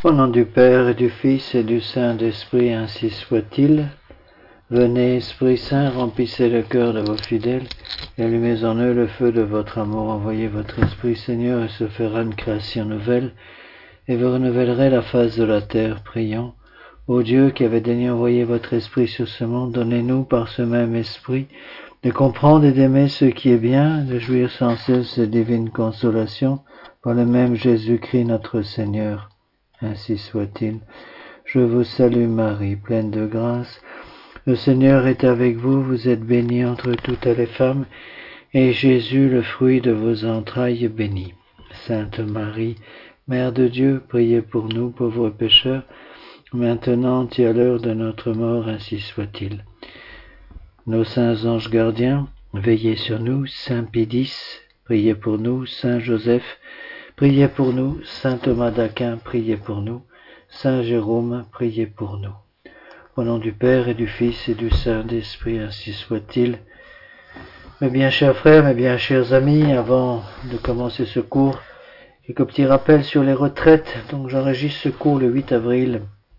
Au nom du Père et du Fils et du Saint-Esprit, ainsi soit-il. Venez, Esprit Saint, remplissez le cœur de vos fidèles et allumez en eux le feu de votre amour. Envoyez votre Esprit, Seigneur, et se fera une création nouvelle, et vous renouvellerez la face de la terre. Prions. Ô Dieu qui avez daigné envoyer votre Esprit sur ce monde, donnez-nous par ce même Esprit de comprendre et d'aimer ce qui est bien, de jouir sans cesse de divine consolation, par le même Jésus-Christ notre Seigneur. Ainsi soit-il. Je vous salue Marie, pleine de grâce. Le Seigneur est avec vous, vous êtes bénie entre toutes les femmes, et Jésus, le fruit de vos entrailles, est béni. Sainte Marie, Mère de Dieu, priez pour nous, pauvres pécheurs, maintenant et à l'heure de notre mort, ainsi soit-il. Nos saints anges gardiens, veillez sur nous. Saint Pédis, priez pour nous. Saint Joseph, priez pour nous. Saint Thomas d'Aquin, priez pour nous. Saint Jérôme, priez pour nous. Au nom du Père et du Fils et du Saint-Esprit, ainsi soit-il. Mes bien chers frères, mes bien chers amis, avant de commencer ce cours, quelques petits rappels sur les retraites. Donc j'enregistre ce cours le 8 avril.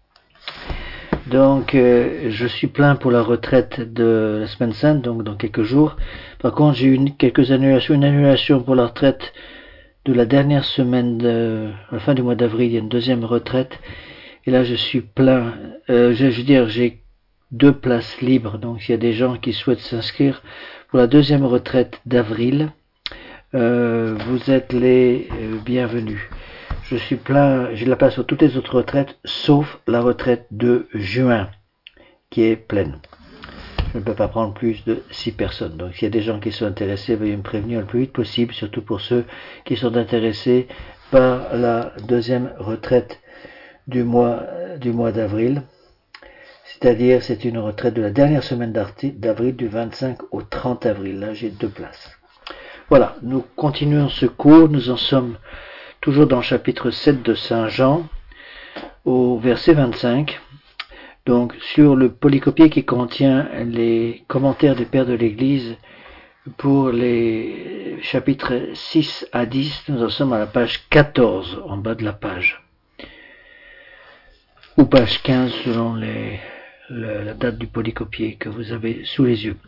Donc je suis plein pour la retraite de la Semaine Sainte, donc dans quelques jours. Par contre, j'ai eu quelques annulations. Une annulation pour la retraite de la dernière semaine, à la fin du mois d'avril, il y a une deuxième retraite. Et là, je suis plein. J'ai 2 places libres. Donc, s'il y a des gens qui souhaitent s'inscrire pour la deuxième retraite d'avril, vous êtes les bienvenus. Je suis plein. J'ai de la place sur toutes les autres retraites, sauf la retraite de juin, qui est pleine. Je ne peux pas prendre plus de 6 personnes. Donc, s'il y a des gens qui sont intéressés, veuillez me prévenir le plus vite possible, surtout pour ceux qui sont intéressés par la deuxième retraite du mois d'avril, c'est-à-dire c'est une retraite de la dernière semaine d'avril, du 25 au 30 avril. Là, j'ai 2 places. Voilà, nous continuons ce cours. Nous en sommes toujours dans le chapitre 7 de Saint Jean, au verset 25. Donc, sur le polycopier qui contient les commentaires des pères de l'Église pour les chapitres 6 à 10, nous en sommes à la page 14, en bas de la page. Ou page 15 selon la date du polycopier que vous avez sous les yeux.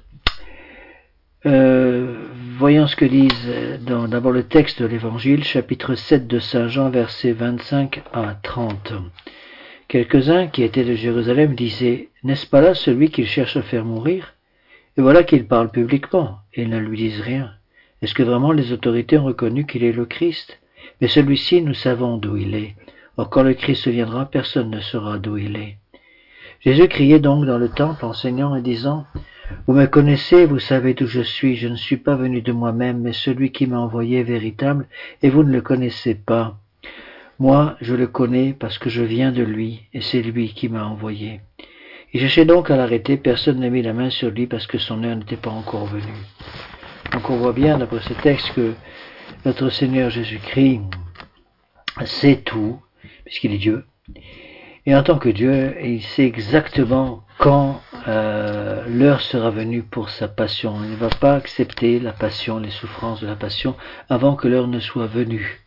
Voyons ce que disent d'abord le texte de l'Évangile, chapitre 7 de Saint Jean, versets 25 à 30. Quelques-uns qui étaient de Jérusalem disaient « N'est-ce pas là celui qu'il cherche à faire mourir ? Et voilà qu'il parle publiquement, et ils ne lui disent rien. Est-ce que vraiment les autorités ont reconnu qu'il est le Christ ? Mais celui-ci, nous savons d'où il est. Or, quand le Christ viendra, personne ne saura d'où il est. » Jésus criait donc dans le temple, enseignant et disant « Vous me connaissez, vous savez d'où je suis. Je ne suis pas venu de moi-même, mais celui qui m'a envoyé est véritable, et vous ne le connaissez pas. Moi, je le connais parce que je viens de lui, et c'est lui qui m'a envoyé. » Il cherchait donc à l'arrêter, personne n'a mis la main sur lui parce que son heure n'était pas encore venue. Donc on voit bien, d'après ce texte, que notre Seigneur Jésus-Christ sait tout, puisqu'il est Dieu. Et en tant que Dieu, il sait exactement quand l'heure sera venue pour sa passion. Il ne va pas accepter la passion, les souffrances de la passion, avant que l'heure ne soit venue.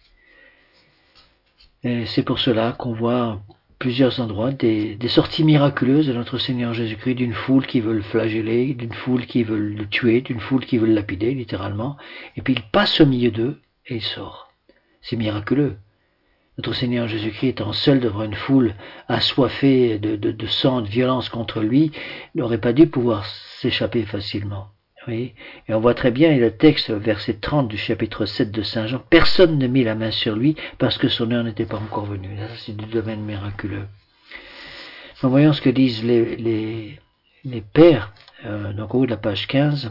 Et c'est pour cela qu'on voit plusieurs endroits des sorties miraculeuses de notre Seigneur Jésus-Christ, d'une foule qui veut le flageller, d'une foule qui veut le tuer, d'une foule qui veut le lapider, littéralement. Et puis il passe au milieu d'eux et il sort. C'est miraculeux. Notre Seigneur Jésus-Christ étant seul devant une foule assoiffée de sang, de violence contre lui, n'aurait pas dû pouvoir s'échapper facilement. Oui. Et on voit très bien, et le texte, verset 30 du chapitre 7 de Saint Jean, personne ne mit la main sur lui parce que son heure n'était pas encore venue. Là, c'est du domaine miraculeux. Donc, voyons ce que disent les pères, donc au haut de la page 15.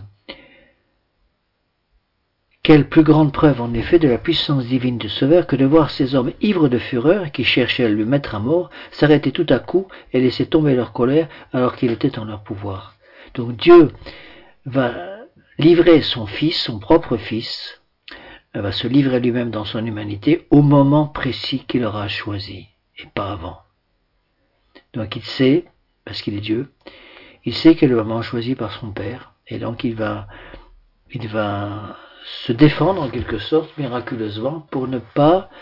Quelle plus grande preuve en effet de la puissance divine du Sauveur que de voir ces hommes ivres de fureur qui cherchaient à le mettre à mort s'arrêter tout à coup et laisser tomber leur colère alors qu'il était en leur pouvoir. Donc Dieu va livrer son Fils, son propre Fils, va se livrer lui-même dans son humanité au moment précis qu'il aura choisi, et pas avant. Donc il sait, parce qu'il est Dieu, il sait quel est le moment choisi par son Père, et donc il va se défendre en quelque sorte miraculeusement pour ne pas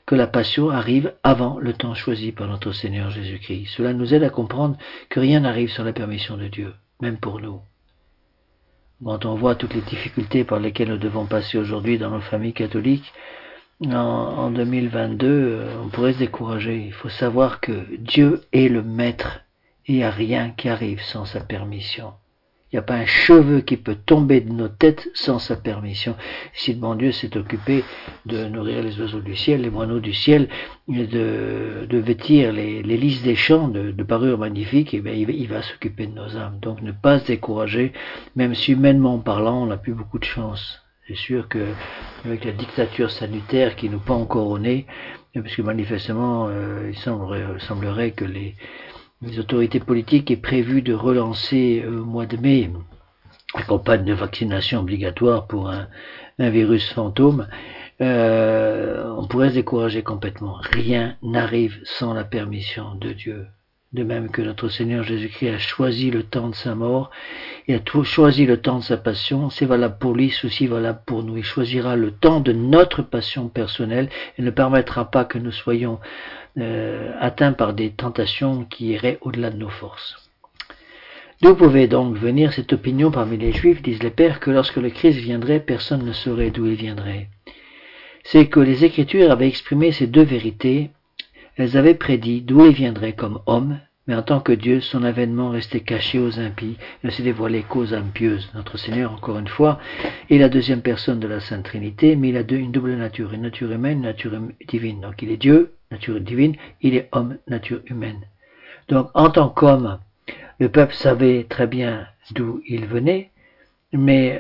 que la passion arrive avant le temps choisi par notre Seigneur Jésus-Christ. Cela nous aide à comprendre que rien n'arrive sans la permission de Dieu, même pour nous. Quand on voit toutes les difficultés par lesquelles nous devons passer aujourd'hui dans nos familles catholiques, en 2022, on pourrait se décourager. Il faut savoir que Dieu est le maître et il n'y a rien qui arrive sans sa permission. Il n'y a pas un cheveu qui peut tomber de nos têtes sans sa permission. Si le bon Dieu s'est occupé de nourrir les oiseaux du ciel, les moineaux du ciel, de vêtir les lys des champs de parures magnifiques, et bien il va s'occuper de nos âmes. Donc ne pas se décourager, même si humainement parlant, on n'a plus beaucoup de chance. C'est sûr que avec la dictature sanitaire qui nous pend encore au nez, puisque manifestement il semblerait que les autorités politiques aient prévu de relancer au mois de mai la campagne de vaccination obligatoire pour un virus fantôme, on pourrait se décourager complètement. Rien n'arrive sans la permission de Dieu. De même que notre Seigneur Jésus-Christ a choisi le temps de sa mort, il a choisi le temps de sa passion, c'est valable pour lui, c'est aussi valable pour nous. Il choisira le temps de notre passion personnelle et ne permettra pas que nous soyons atteints par des tentations qui iraient au-delà de nos forces. D'où pouvait donc venir cette opinion parmi les Juifs, disent les pères, que lorsque le Christ viendrait, personne ne saurait d'où il viendrait. C'est que les Écritures avaient exprimé ces deux vérités. Elles avaient prédit d'où il viendrait comme homme, mais en tant que Dieu, son avènement restait caché aux impies, et ne s'est dévoilé qu'aux âmes pieuses. Notre Seigneur, encore une fois, est la deuxième personne de la Sainte Trinité, mais il a une double nature, une nature humaine, une nature divine. Donc il est Dieu, nature divine, il est homme, nature humaine. Donc en tant qu'homme, le peuple savait très bien d'où il venait, mais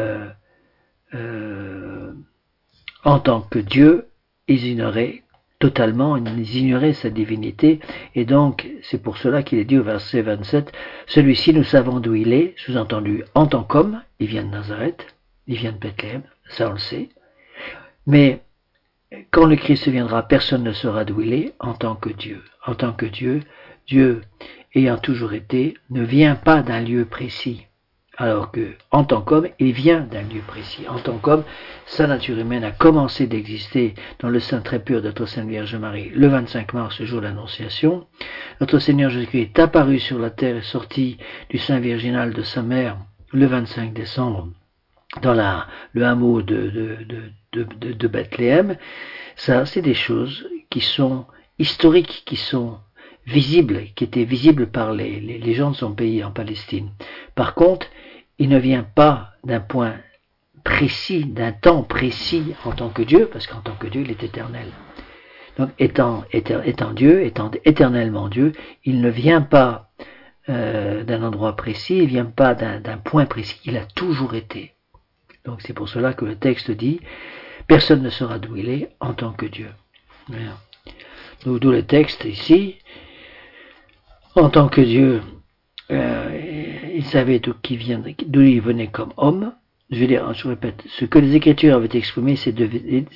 en tant que Dieu, ils ignoraient totalement, ils ignoraient sa divinité, et donc c'est pour cela qu'il est dit au verset 27, celui-ci nous savons d'où il est, sous-entendu en tant qu'homme, il vient de Nazareth, il vient de Bethléem, ça on le sait, mais quand le Christ viendra, personne ne saura d'où il est en tant que Dieu. En tant que Dieu, Dieu ayant toujours été, ne vient pas d'un lieu précis. Alors que, en tant qu'homme, il vient d'un lieu précis. En tant qu'homme, sa nature humaine a commencé d'exister dans le sein très pur de notre Sainte Vierge Marie le 25 mars, ce jour de l'Annonciation. Notre Seigneur Jésus-Christ est apparu sur la terre et sorti du sein virginal de sa mère le 25 décembre dans le hameau de Bethléem. Ça, c'est des choses qui sont historiques, qui sont visible, qui était visible par les gens de son pays en Palestine. Par contre, il ne vient pas d'un point précis, d'un temps précis en tant que Dieu, parce qu'en tant que Dieu, il est éternel. Donc, étant Dieu, étant éternellement Dieu, il ne vient pas d'un endroit précis, il ne vient pas d'un point précis, il a toujours été. Donc, c'est pour cela que le texte dit, personne ne saura d'où il est en tant que Dieu. Voilà. D'où le texte ici, en tant que Dieu, il savait d'où il venait comme homme. Je répète, ce que les Écritures avaient exprimé, ces deux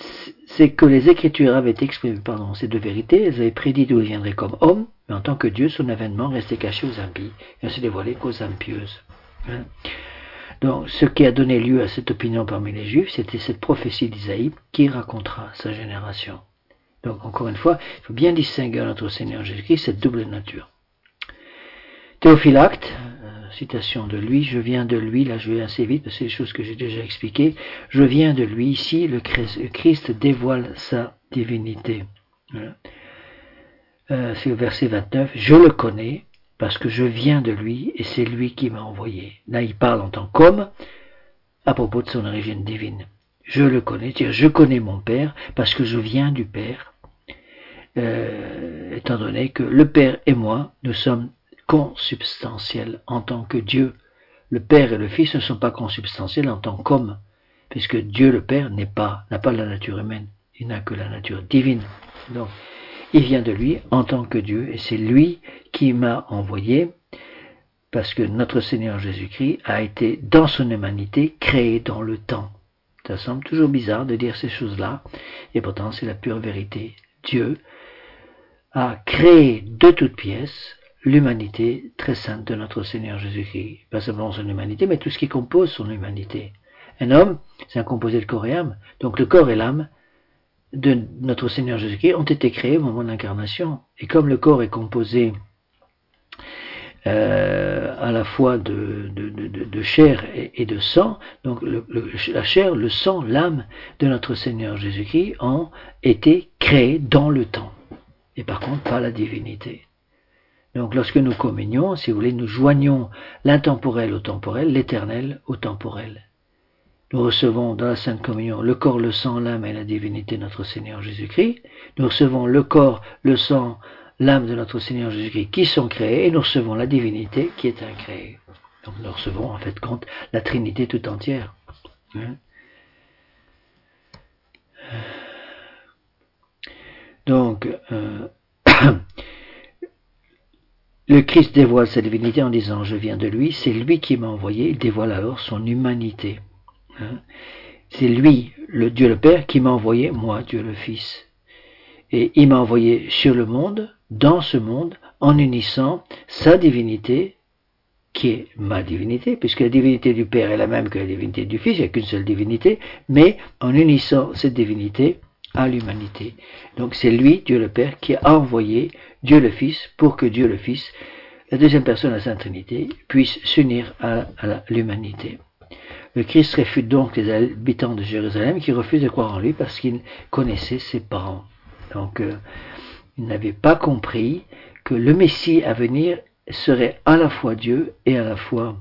vérités, elles avaient prédit d'où il viendrait comme homme, mais en tant que Dieu, son avènement restait caché aux impies, et ne se dévoilait qu'aux âmes pieuses. Donc, ce qui a donné lieu à cette opinion parmi les Juifs, c'était cette prophétie d'Isaïe qui racontera sa génération. Donc, encore une fois, il faut bien distinguer notre Seigneur Jésus-Christ, cette double nature. Théophylacte, citation de lui, je viens de lui, là je vais assez vite parce que c'est des choses que j'ai déjà expliquées, je viens de lui, ici le Christ dévoile sa divinité. Voilà. C'est le verset 29, je le connais parce que je viens de lui et c'est lui qui m'a envoyé. Là il parle en tant qu'homme à propos de son origine divine. Je le connais, c'est-à-dire je connais mon Père parce que je viens du Père, étant donné que le Père et moi, nous sommes consubstantiels en tant que Dieu. Le Père et le Fils ne sont pas consubstantiels en tant qu'hommes, puisque Dieu le Père n'a pas la nature humaine, il n'a que la nature divine. Donc, il vient de lui en tant que Dieu, et c'est lui qui m'a envoyé, parce que notre Seigneur Jésus-Christ a été, dans son humanité, créé dans le temps. Ça semble toujours bizarre de dire ces choses-là, et pourtant c'est la pure vérité. Dieu a créé de toutes pièces l'humanité très sainte de notre Seigneur Jésus-Christ. Pas seulement son humanité, mais tout ce qui compose son humanité. Un homme, c'est un composé de corps et âme. Donc le corps et l'âme de notre Seigneur Jésus-Christ ont été créés au moment de l'incarnation. Et comme le corps est composé à la fois de chair et de sang, donc la chair, le sang, l'âme de notre Seigneur Jésus-Christ ont été créés dans le temps. Et par contre, pas la divinité. Donc lorsque nous communions, si vous voulez, nous joignons l'intemporel au temporel, l'éternel au temporel. Nous recevons dans la Sainte Communion le corps, le sang, l'âme et la divinité de notre Seigneur Jésus-Christ. Nous recevons le corps, le sang, l'âme de notre Seigneur Jésus-Christ qui sont créés, et nous recevons la divinité qui est incréée. Donc nous recevons en fait compte la Trinité tout entière. Donc, le Christ dévoile sa divinité en disant « Je viens de lui », c'est lui qui m'a envoyé, il dévoile alors son humanité. C'est lui, le Dieu le Père, qui m'a envoyé, moi, Dieu le Fils. Et il m'a envoyé sur le monde, dans ce monde, en unissant sa divinité, qui est ma divinité, puisque la divinité du Père est la même que la divinité du Fils, il n'y a qu'une seule divinité, mais en unissant cette divinité à l'humanité. Donc c'est lui, Dieu le Père, qui a envoyé Dieu le Fils pour que Dieu le Fils, la deuxième personne de la Sainte Trinité, puisse s'unir à l'humanité. Le Christ réfute donc les habitants de Jérusalem qui refusent de croire en lui parce qu'ils connaissaient ses parents. Donc ils n'avaient pas compris que le Messie à venir serait à la fois Dieu et à la fois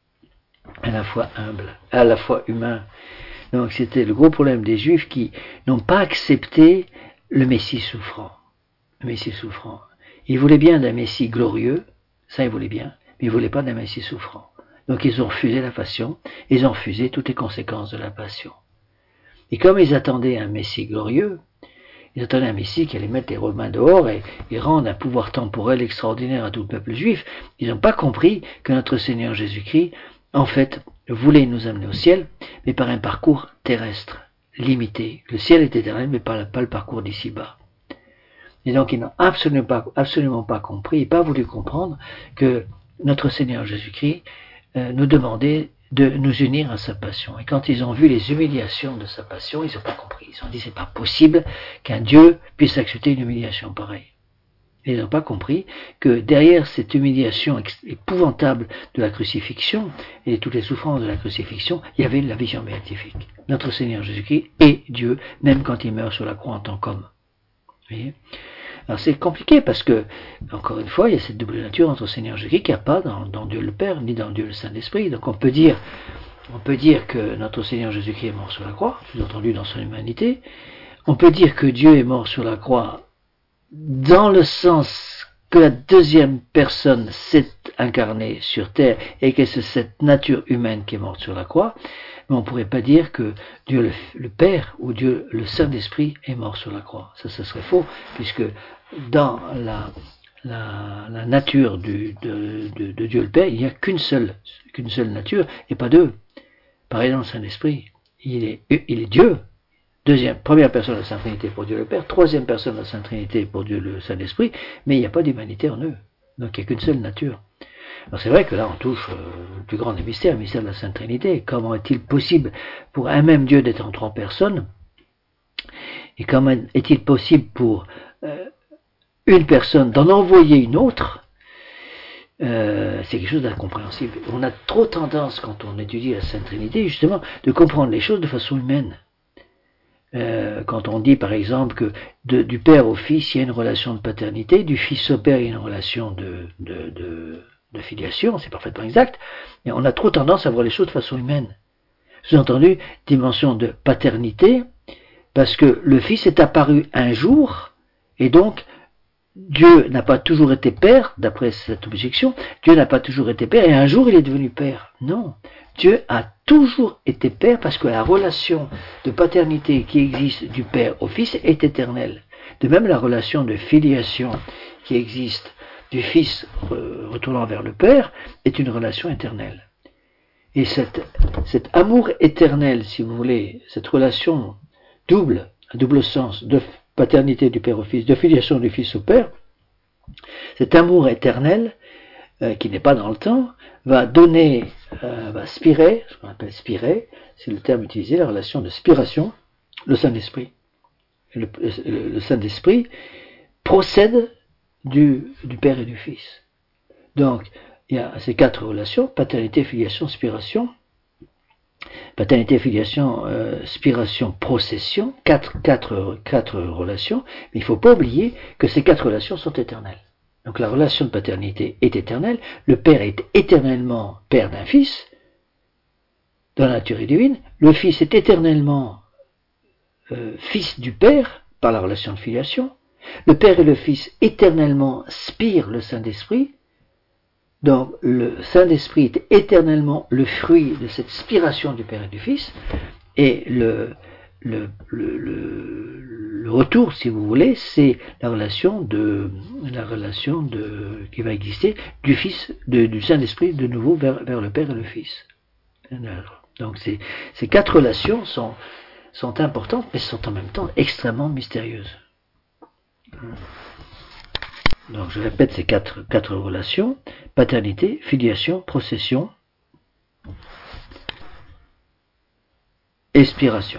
humble, à la fois humain. Donc c'était le gros problème des Juifs qui n'ont pas accepté le Messie souffrant. Le Messie souffrant. Ils voulaient bien d'un Messie glorieux, ça ils voulaient bien, mais ils ne voulaient pas d'un Messie souffrant. Donc ils ont refusé la passion, ils ont refusé toutes les conséquences de la passion. Et comme ils attendaient un Messie glorieux, ils attendaient un Messie qui allait mettre les Romains dehors et rendre un pouvoir temporel extraordinaire à tout le peuple juif, ils n'ont pas compris que notre Seigneur Jésus-Christ, en fait, voulait nous amener au ciel, mais par un parcours terrestre, limité. Le ciel est éternel, mais pas le parcours d'ici-bas. Et donc ils n'ont absolument pas compris, et pas voulu comprendre que notre Seigneur Jésus-Christ nous demandait de nous unir à sa passion. Et quand ils ont vu les humiliations de sa passion, ils n'ont pas compris. Ils ont dit, c'est pas possible qu'un Dieu puisse accepter une humiliation pareille. Ils n'ont pas compris que derrière cette humiliation épouvantable de la crucifixion et toutes les souffrances de la crucifixion, il y avait la vision béatifique. Notre Seigneur Jésus-Christ est Dieu, même quand il meurt sur la croix en tant qu'homme. Vous voyez ? Alors c'est compliqué parce que, encore une fois, il y a cette double nature entre Seigneur Jésus-Christ qu'il n'y a pas dans Dieu le Père, ni dans Dieu le Saint-Esprit. Donc on peut dire que notre Seigneur Jésus-Christ est mort sur la croix, sous-entendu dans son humanité. On peut dire que Dieu est mort sur la croix dans le sens que la deuxième personne s'est incarnée sur terre et que c'est cette nature humaine qui est morte sur la croix, mais on ne pourrait pas dire que Dieu le Père ou Dieu le Saint-Esprit est mort sur la croix. Ça serait faux, puisque dans la nature de Dieu le Père, il n'y a qu'une seule nature et pas deux. Pareil dans le Saint-Esprit, il est Dieu. Première personne de la Sainte Trinité pour Dieu le Père, troisième personne de la Sainte Trinité pour Dieu le Saint-Esprit, mais il n'y a pas d'humanité en eux. Donc il n'y a qu'une seule nature. Alors c'est vrai que là on touche le plus grand des mystères, le mystère de la Sainte Trinité. Comment est-il possible pour un même Dieu d'être en trois personnes? Et comment est-il possible pour une personne d'en envoyer une autre? C'est quelque chose d'incompréhensible. On a trop tendance, quand on étudie la Sainte Trinité, justement, de comprendre les choses de façon humaine. Quand on dit par exemple que du Père au Fils il y a une relation de paternité, du Fils au Père il y a une relation de filiation, c'est parfaitement exact, mais on a trop tendance à voir les choses de façon humaine. Sous-entendu, dimension de paternité, parce que le Fils est apparu un jour, et donc Dieu n'a pas toujours été Père, d'après cette objection, Dieu n'a pas toujours été Père, et un jour il est devenu Père. Non, Dieu a toujours été Père parce que la relation de paternité qui existe du Père au Fils est éternelle. De même, la relation de filiation qui existe du Fils retournant vers le Père est une relation éternelle. Et cet amour éternel, si vous voulez, cette relation double, à double sens, de paternité du Père au Fils, de filiation du Fils au Père, cet amour éternel, qui n'est pas dans le temps, va spirer, ce qu'on appelle spirer, c'est le terme utilisé, la relation de spiration, le Saint-Esprit. le Saint-Esprit procède du Père et du Fils. Donc, il y a ces 4 relations, paternité, filiation, spiration. Paternité, filiation, spiration, procession, quatre relations, mais il ne faut pas oublier que ces 4 relations sont éternelles. Donc la relation de paternité est éternelle, le Père est éternellement Père d'un Fils, dans la nature divine, le Fils est éternellement Fils du Père, par la relation de filiation, le Père et le Fils éternellement spirent le Saint-Esprit, donc le Saint-Esprit est éternellement le fruit de cette spiration du Père et du Fils, et le retour, si vous voulez, c'est la relation qui va exister du Fils, du Saint-Esprit de nouveau vers le Père et le Fils. Donc ces 4 relations sont importantes, mais sont en même temps extrêmement mystérieuses. Donc je répète ces quatre relations: paternité, filiation, procession, expiration.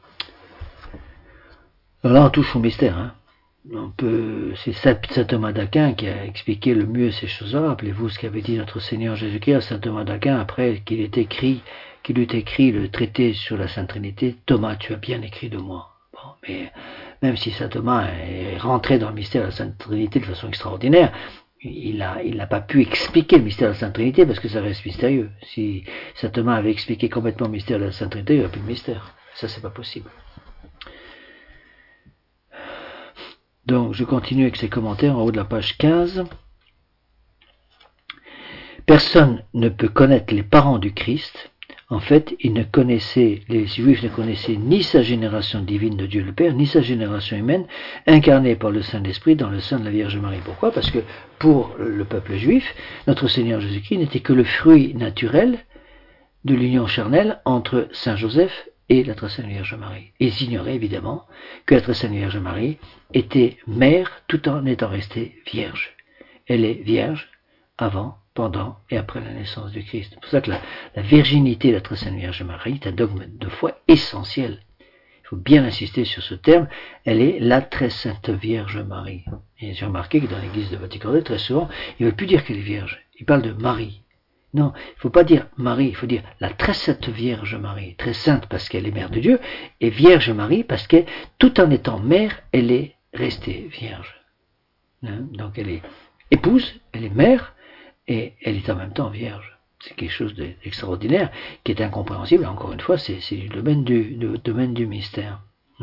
Alors là on touche au mystère. Hein. C'est saint Thomas d'Aquin qui a expliqué le mieux ces choses-là. Rappelez-vous ce qu'avait dit notre Seigneur Jésus-Christ à saint Thomas d'Aquin après qu'il eut écrit le traité sur la Sainte Trinité. Thomas, tu as bien écrit de moi. Bon, mais même si saint Thomas est rentré dans le mystère de la Sainte Trinité de façon extraordinaire, il n'a pas pu expliquer le mystère de la Sainte Trinité parce que ça reste mystérieux. Si saint Thomas avait expliqué complètement le mystère de la Sainte Trinité, il n'y aurait plus de mystère. Ça, c'est pas possible. Donc, je continue avec ces commentaires en haut de la page 15. Personne ne peut connaître les parents du Christ. En fait, les Juifs ne connaissaient ni sa génération divine de Dieu le Père, ni sa génération humaine, incarnée par le Saint-Esprit dans le sein de la Vierge Marie. Pourquoi ? Parce que pour le peuple juif, notre Seigneur Jésus-Christ n'était que le fruit naturel de l'union charnelle entre Saint Joseph et la très sainte Vierge Marie. Et ils ignoraient évidemment que la très sainte Vierge Marie était mère tout en étant restée vierge. Elle est vierge avant, pendant et après la naissance du Christ. C'est pour ça que la virginité de la très sainte Vierge Marie est un dogme de foi essentiel. Il faut bien insister sur ce terme. Elle est la très sainte Vierge Marie. Et j'ai remarqué que dans l'église de Vatican II, très souvent, ils ne veulent plus dire qu'elle est vierge. Ils parlent de Marie. Non, il ne faut pas dire Marie, il faut dire la très sainte Vierge Marie. Très sainte parce qu'elle est mère de Dieu, et Vierge Marie parce que, tout en étant mère, elle est restée vierge. Donc elle est épouse, elle est mère, et elle est en même temps vierge. C'est quelque chose d'extraordinaire, qui est incompréhensible. Encore une fois, c'est le domaine du mystère.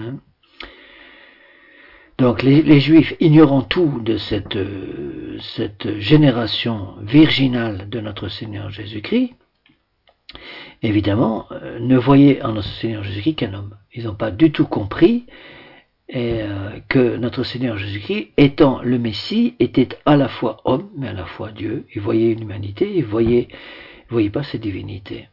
Donc les Juifs, ignorant tout de cette génération virginale de notre Seigneur Jésus-Christ, évidemment, ne voyaient en notre Seigneur Jésus-Christ qu'un homme. Ils n'ont pas du tout compris que notre Seigneur Jésus-Christ, étant le Messie, était à la fois homme, mais à la fois Dieu. Il voyait une humanité, il voyait pas sa divinité.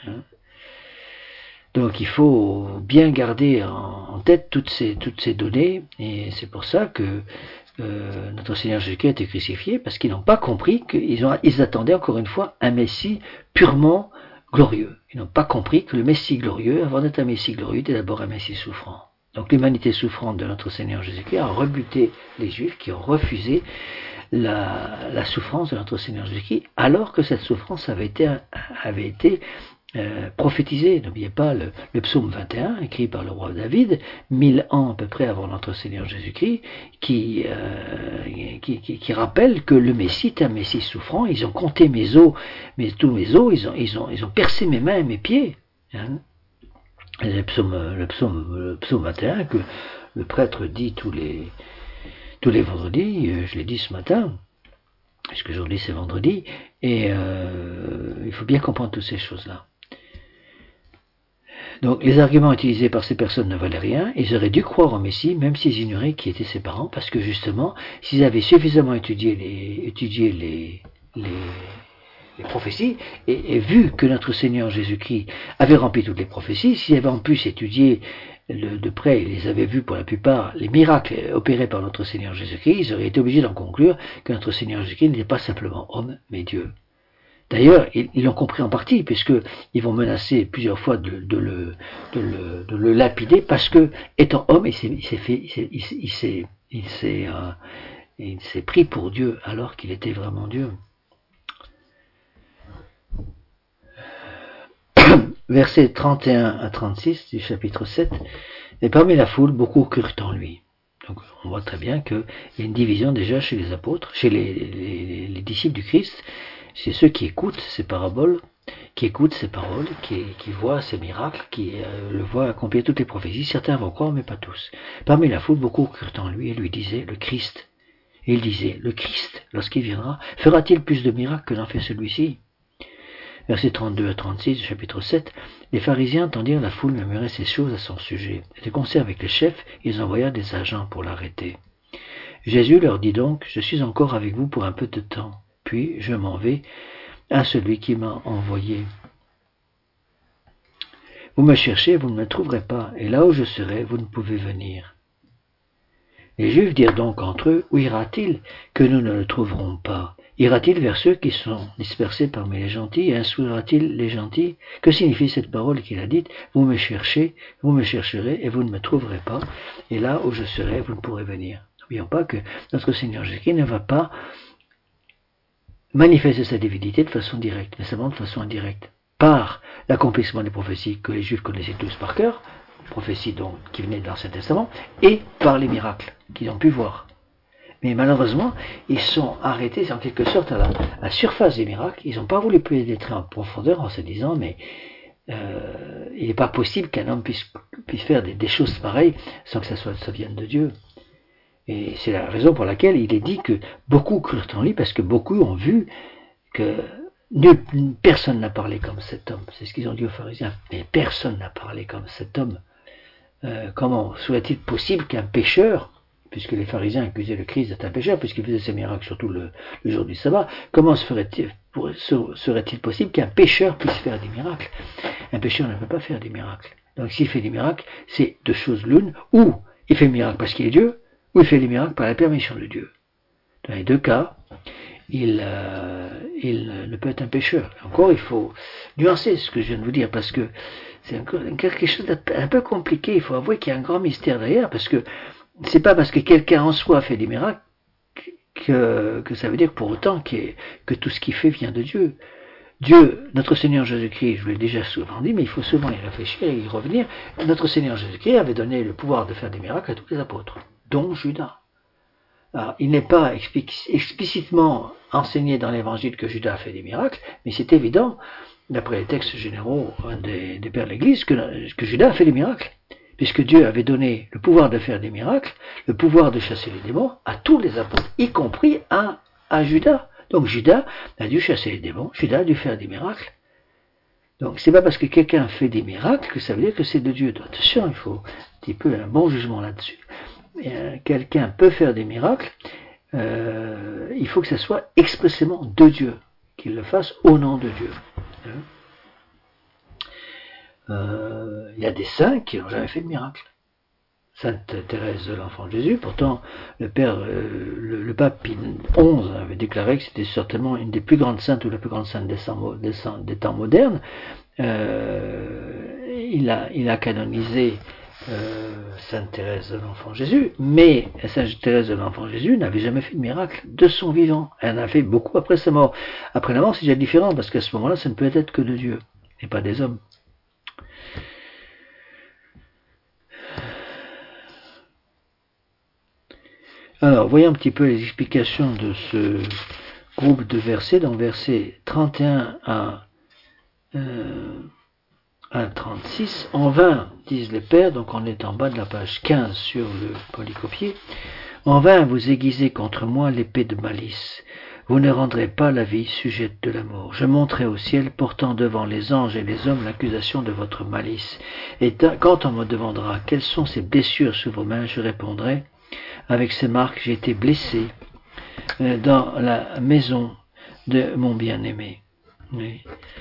Donc il faut bien garder en tête toutes ces données, et c'est pour ça que notre Seigneur Jésus-Christ a été crucifié, parce qu'ils n'ont pas compris qu'ils attendaient encore une fois un Messie purement glorieux. Ils n'ont pas compris que le Messie glorieux, avant d'être un Messie glorieux, était d'abord un Messie souffrant. Donc l'humanité souffrante de notre Seigneur Jésus-Christ a rebuté les Juifs qui ont refusé la souffrance de notre Seigneur Jésus-Christ, alors que cette souffrance avait été prophétisée. N'oubliez pas le psaume 21, écrit par le roi David, 1000 ans à peu près avant notre Seigneur Jésus-Christ, qui rappelle que le Messie est un Messie souffrant. Ils ont compté tous mes os, ils ont percé mes mains et mes pieds. Le psaume 21 que le prêtre dit tous les vendredis, je l'ai dit ce matin, puisque aujourd'hui c'est vendredi, et il faut bien comprendre toutes ces choses-là. Donc les arguments utilisés par ces personnes ne valaient rien, ils auraient dû croire au Messie, même s'ils ignoraient qui étaient ses parents, parce que justement, s'ils avaient suffisamment étudié les prophéties, et vu que notre Seigneur Jésus-Christ avait rempli toutes les prophéties, s'ils avaient en plus étudié de près, ils les avaient vus pour la plupart, les miracles opérés par notre Seigneur Jésus-Christ, ils auraient été obligés d'en conclure que notre Seigneur Jésus-Christ n'était pas simplement homme, mais Dieu. D'ailleurs, ils l'ont compris en partie, puisqu'ils vont menacer plusieurs fois de le lapider, parce que, étant homme, il s'est pris pour Dieu, alors qu'il était vraiment Dieu. Versets 31 à 36 du chapitre 7, et parmi la foule, beaucoup crurent en lui. Donc on voit très bien qu'il y a une division déjà chez les apôtres, chez les disciples du Christ. C'est ceux qui écoutent ces paraboles, qui écoutent ces paroles, qui voient ces miracles, qui le voient accomplir toutes les prophéties. Certains vont croire, mais pas tous. Parmi la foule, beaucoup crurent en lui et lui disaient, le Christ. Et il disait, le Christ, lorsqu'il viendra, fera-t-il plus de miracles que n'en fait celui-ci? Versets 32 à 36 du chapitre 7, les pharisiens entendirent la foule murmurer ces choses à son sujet. Et de concert avec les chefs, ils envoyèrent des agents pour l'arrêter. Jésus leur dit donc, je suis encore avec vous pour un peu de temps, puis je m'en vais à celui qui m'a envoyé. Vous me cherchez, vous ne me trouverez pas, et là où je serai, vous ne pouvez venir. Les Juifs dirent donc entre eux, où ira-t-il que nous ne le trouverons pas? Ira-t-il vers ceux qui sont dispersés parmi les gentils et instruira-t-il les gentils? Que signifie cette parole qu'il a dite? Vous me cherchez, vous me chercherez et vous ne me trouverez pas, et là où je serai, vous ne pourrez venir. N'oublions pas que notre Seigneur Jésus ne va pas manifester sa divinité de façon directe, mais seulement de façon indirecte, par l'accomplissement des prophéties que les Juifs connaissaient tous par cœur, prophéties donc qui venaient de l'Ancien Testament, et par les miracles qu'ils ont pu voir. Mais malheureusement, ils sont arrêtés en quelque sorte à la surface des miracles. Ils n'ont pas voulu pénétrer en profondeur en se disant, mais il n'est pas possible qu'un homme puisse faire des choses pareilles sans que ça vienne de Dieu. Et c'est la raison pour laquelle il est dit que beaucoup crurent en lui, parce que beaucoup ont vu que personne n'a parlé comme cet homme. C'est ce qu'ils ont dit aux pharisiens. Mais personne n'a parlé comme cet homme. Comment serait-il possible qu'un pécheur, puisque les pharisiens accusaient le Christ d'être un pécheur, puisqu'il faisait ses miracles surtout le jour du sabbat, comment serait-il possible qu'un pécheur puisse faire des miracles? Un pécheur ne peut pas faire des miracles. Donc s'il fait des miracles, c'est deux choses l'une, ou il fait des miracles parce qu'il est Dieu, ou il fait des miracles par la permission de Dieu. Dans les deux cas, il ne peut être un pécheur. Encore, il faut nuancer ce que je viens de vous dire, parce que c'est encore quelque chose d'un peu compliqué. Il faut avouer qu'il y a un grand mystère derrière, parce que c'est pas parce que quelqu'un en soi fait des miracles que ça veut dire pour autant que tout ce qu'il fait vient de Dieu. Dieu, notre Seigneur Jésus-Christ, je vous l'ai déjà souvent dit, mais il faut souvent y réfléchir et y revenir, notre Seigneur Jésus-Christ avait donné le pouvoir de faire des miracles à tous les apôtres, dont Judas. Alors, il n'est pas explicitement enseigné dans l'Évangile que Judas a fait des miracles, mais c'est évident, d'après les textes généraux des pères de l'Église, que Judas a fait des miracles, puisque Dieu avait donné le pouvoir de faire des miracles, le pouvoir de chasser les démons à tous les apôtres, y compris à Judas. Donc Judas a dû chasser les démons, Judas a dû faire des miracles. Donc c'est pas parce que quelqu'un fait des miracles que ça veut dire que c'est de Dieu. Attention, il faut un petit peu un bon jugement là-dessus. Quelqu'un peut faire des miracles, il faut que ça soit expressément de Dieu, qu'il le fasse au nom de Dieu. Il y a des saints qui n'ont jamais fait de miracle. Sainte Thérèse de l'Enfant Jésus, pourtant le pape Pie XI avait déclaré que c'était certainement une des plus grandes saintes ou la plus grande sainte des temps modernes. Il a canonisé Sainte Thérèse de l'Enfant Jésus, mais Sainte Thérèse de l'Enfant Jésus n'avait jamais fait de miracle de son vivant. Elle en a fait beaucoup après sa mort. Après la mort, c'est déjà différent, parce qu'à ce moment-là, ça ne peut être que de Dieu, et pas des hommes. Alors, voyons un petit peu les explications de ce groupe de versets, donc versets 31 à 36. En vain, disent les pères, donc on est en bas de la page 15 sur le polycopier, en vain vous aiguisez contre moi l'épée de malice. Vous ne rendrez pas la vie sujette de la mort. Je monterai au ciel, portant devant les anges et les hommes l'accusation de votre malice. Et quand on me demandera quelles sont ces blessures sur vos mains, je répondrai, avec ces marques, j'ai été blessé dans la maison de mon bien-aimé. Oui.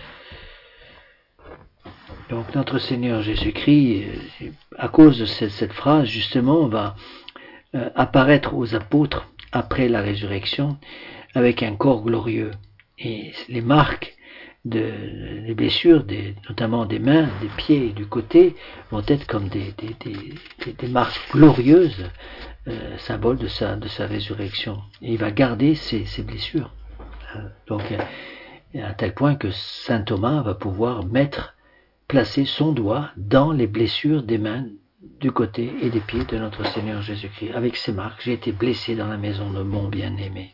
Donc notre Seigneur Jésus-Christ, à cause de cette phrase, justement, va apparaître aux apôtres après la résurrection avec un corps glorieux. Et les marques des blessures, notamment des mains, des pieds et du côté, vont être comme des marques glorieuses, symbole de sa résurrection. Et il va garder ces blessures. Donc, à tel point que saint Thomas va pouvoir placer son doigt dans les blessures des mains, du côté et des pieds de notre Seigneur Jésus-Christ. Avec ces marques, j'ai été blessé dans la maison de mon bien-aimé.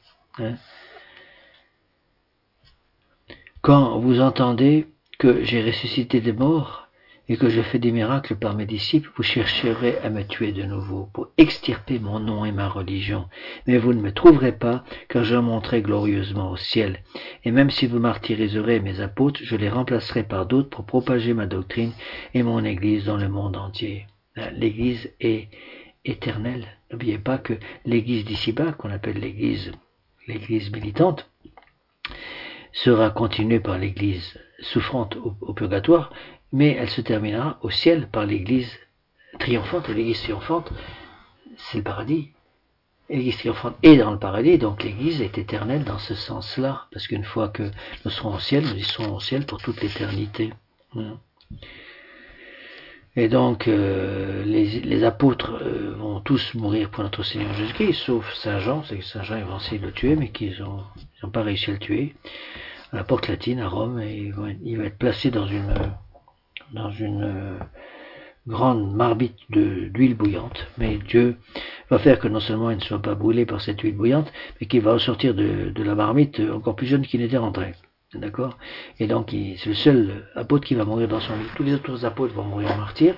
Quand vous entendez que j'ai ressuscité des morts et que je fais des miracles par mes disciples, vous chercherez à me tuer de nouveau pour extirper mon nom et ma religion. Mais vous ne me trouverez pas, car je monterai glorieusement au ciel. Et même si vous martyriserez mes apôtres, je les remplacerai par d'autres pour propager ma doctrine et mon Église dans le monde entier. L'Église est éternelle. N'oubliez pas que l'Église d'ici-bas, qu'on appelle l'Église militante, sera continuée par l'Église souffrante au purgatoire, mais elle se terminera au ciel par l'Église triomphante. Et l'Église triomphante, c'est le paradis. L'Église triomphante est dans le paradis, donc l'Église est éternelle dans ce sens-là, parce qu'une fois que nous serons au ciel, nous y serons au ciel pour toute l'éternité. Et donc, les apôtres vont tous mourir pour notre Seigneur Jésus-Christ, sauf Saint Jean. C'est que Saint Jean, ils vont essayer de le tuer, mais qu'ils n'ont pas réussi à le tuer. À la porte latine, à Rome, et il va être placé dans une grande marmite d'huile bouillante. Mais Dieu va faire que non seulement il ne soit pas brûlé par cette huile bouillante, mais qu'il va ressortir de la marmite encore plus jeune qu'il n'était rentré. D'accord? Et donc, c'est le seul apôtre qui va mourir dans son lit. Tous les autres apôtres vont mourir en martyr.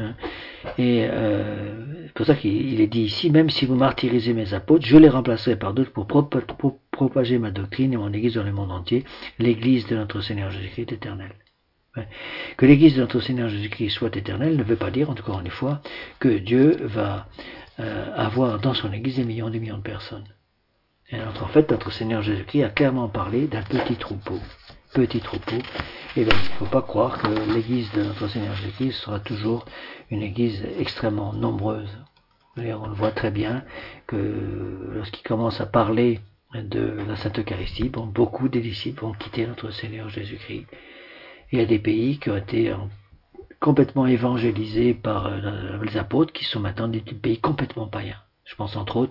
Et c'est pour ça qu'il est dit ici, même si vous martyrisez mes apôtres, je les remplacerai par d'autres pour propager ma doctrine et mon Église dans le monde entier. L'Église de notre Seigneur Jésus-Christ est éternelle. Que l'Église de notre Seigneur Jésus-Christ soit éternelle ne veut pas dire, encore une fois, que Dieu va avoir dans son Église des millions de personnes. Et alors, en fait, notre Seigneur Jésus-Christ a clairement parlé d'un petit troupeau. Petit troupeau. Et bien, il ne faut pas croire que l'Église de notre Seigneur Jésus-Christ sera toujours une Église extrêmement nombreuse. D'ailleurs, on le voit très bien que lorsqu'il commence à parler de la Sainte Eucharistie, beaucoup des disciples vont quitter notre Seigneur Jésus-Christ. Il y a des pays qui ont été complètement évangélisés par les apôtres, qui sont maintenant des pays complètement païens. Je pense entre autres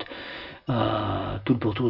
à tout le pourtour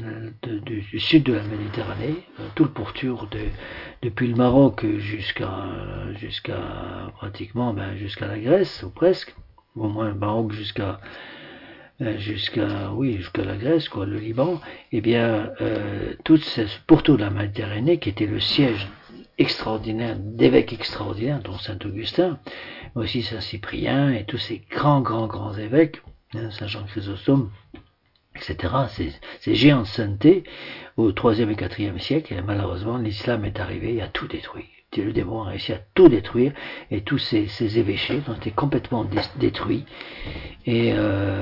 du sud de la Méditerranée, tout le pourtour depuis le Maroc jusqu'à pratiquement jusqu'à la Grèce, ou presque, au moins le Maroc jusqu'à la Grèce, le Liban. Eh bien, tout ce pourtour de la Méditerranée, qui était le siège extraordinaire, d'évêques extraordinaires, dont Saint Augustin, mais aussi Saint Cyprien et tous ces grands évêques, Saint Jean Chrysostome, etc., ces géants de sainteté, au 3e et 4e siècle, et malheureusement, l'islam est arrivé et a tout détruit. Le démon a réussi à tout détruire, et tous ces évêchés ont été complètement détruits, et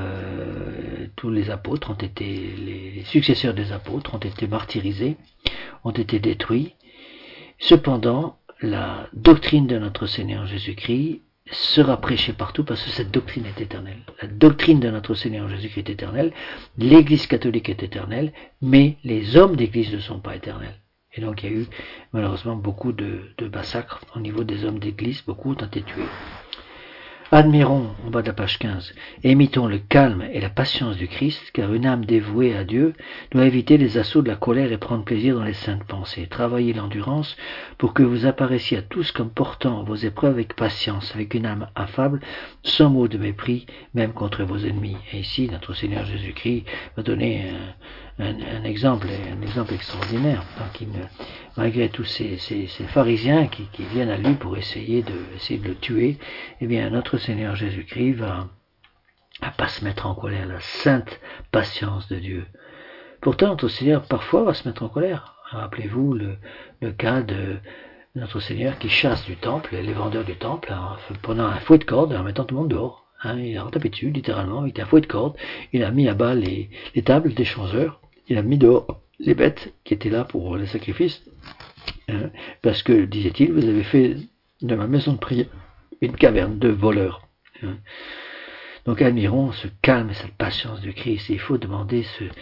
tous les apôtres ont été, les successeurs des apôtres ont été martyrisés, ont été détruits. Cependant, la doctrine de notre Seigneur Jésus-Christ sera prêchée partout parce que cette doctrine est éternelle. La doctrine de notre Seigneur Jésus-Christ est éternelle, l'Église catholique est éternelle, mais les hommes d'Église ne sont pas éternels. Et donc il y a eu malheureusement beaucoup de massacres au niveau des hommes d'Église, beaucoup ont été tués. Admirons, en bas de la page 15, et imitons le calme et la patience du Christ, car une âme dévouée à Dieu doit éviter les assauts de la colère et prendre plaisir dans les saintes pensées. Travaillez l'endurance pour que vous apparaissiez à tous comme portant vos épreuves avec patience, avec une âme affable, sans mot de mépris, même contre vos ennemis. Et ici, notre Seigneur Jésus-Christ va donner un exemple extraordinaire. Donc, malgré tous ces pharisiens qui viennent à lui pour essayer de le tuer, eh bien, notre Seigneur Jésus-Christ va pas se mettre en colère, la sainte patience de Dieu. Pourtant, notre Seigneur, parfois, va se mettre en colère. Rappelez-vous le cas de notre Seigneur qui chasse du temple, les vendeurs du temple, en prenant un fouet de corde et en mettant tout le monde dehors. Il a retapé dessus, littéralement, il était un fouet de corde, il a mis à bas les tables des changeurs, il a mis dehors les bêtes qui étaient là pour les sacrifices, parce que, disait-il, vous avez fait de ma maison de prière une caverne de voleurs. Donc admirons ce calme et cette patience du Christ. Il faut demander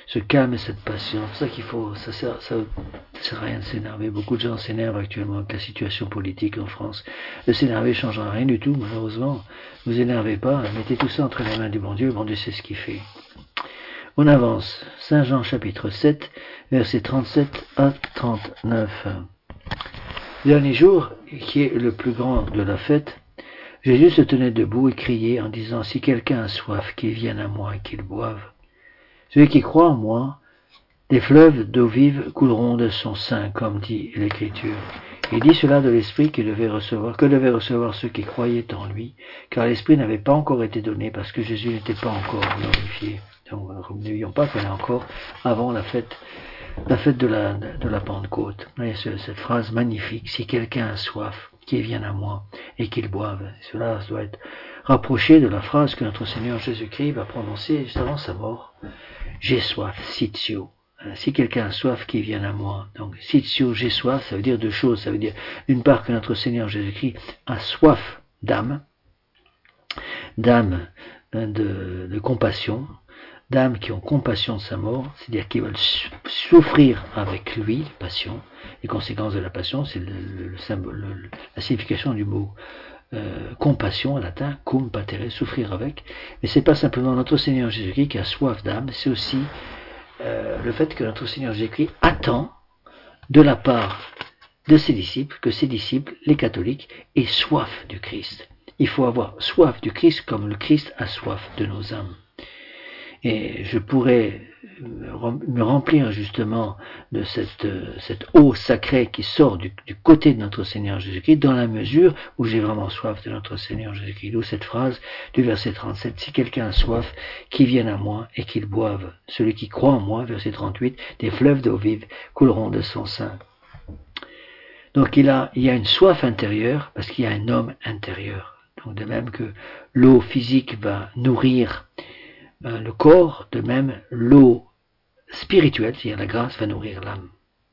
ce calme et cette patience. C'est ça qu'il faut, ça sert à rien de s'énerver. Beaucoup de gens s'énervent actuellement avec la situation politique en France. De s'énerver ne changera rien du tout, malheureusement. Ne vous énervez pas, mettez tout ça entre les mains du bon Dieu sait ce qu'il fait. On avance. Saint Jean chapitre 7, versets 37 à 39. Dernier jour, qui est le plus grand de la fête, Jésus se tenait debout et criait en disant, si quelqu'un a soif, qu'il vienne à moi et qu'il boive. Celui qui croit en moi, des fleuves d'eau vive couleront de son sein, comme dit l'Écriture. Il dit cela de l'Esprit que devaient recevoir ceux qui croyaient en lui, car l'Esprit n'avait pas encore été donné parce que Jésus n'était pas encore glorifié. Donc, n'oublions pas qu'on est encore avant la fête de la Pentecôte. Voyez cette phrase magnifique, si quelqu'un a soif, qu'il vienne à moi et qu'il boive. Cela doit être rapproché de la phrase que notre Seigneur Jésus-Christ va prononcer juste avant sa mort. J'ai soif, sitio. Si quelqu'un a soif, qu'il vienne à moi. Donc, sitio, j'ai soif, ça veut dire deux choses. Ça veut dire, d'une part, que notre Seigneur Jésus-Christ a soif d'âme de compassion, d'âmes qui ont compassion de sa mort, c'est-à-dire qui veulent souffrir avec lui, passion. Les conséquences de la passion, c'est la signification du mot compassion en latin, cum patere, souffrir avec. Mais c'est pas simplement notre Seigneur Jésus-Christ qui a soif d'âme, c'est aussi le fait que notre Seigneur Jésus-Christ attend de la part de ses disciples, que ses disciples, les catholiques, aient soif du Christ. Il faut avoir soif du Christ comme le Christ a soif de nos âmes. Et je pourrais me remplir justement de cette eau sacrée qui sort du côté de notre Seigneur Jésus-Christ dans la mesure où j'ai vraiment soif de notre Seigneur Jésus-Christ. D'où cette phrase du verset 37, si quelqu'un a soif, qu'il vienne à moi et qu'il boive. Celui qui croit en moi, verset 38, des fleuves d'eau vive couleront de son sein. Donc il y a une soif intérieure parce qu'il y a un homme intérieur. Donc de même que l'eau physique va nourrir le corps, de même l'eau spirituelle, c'est-à-dire la grâce, va nourrir l'âme.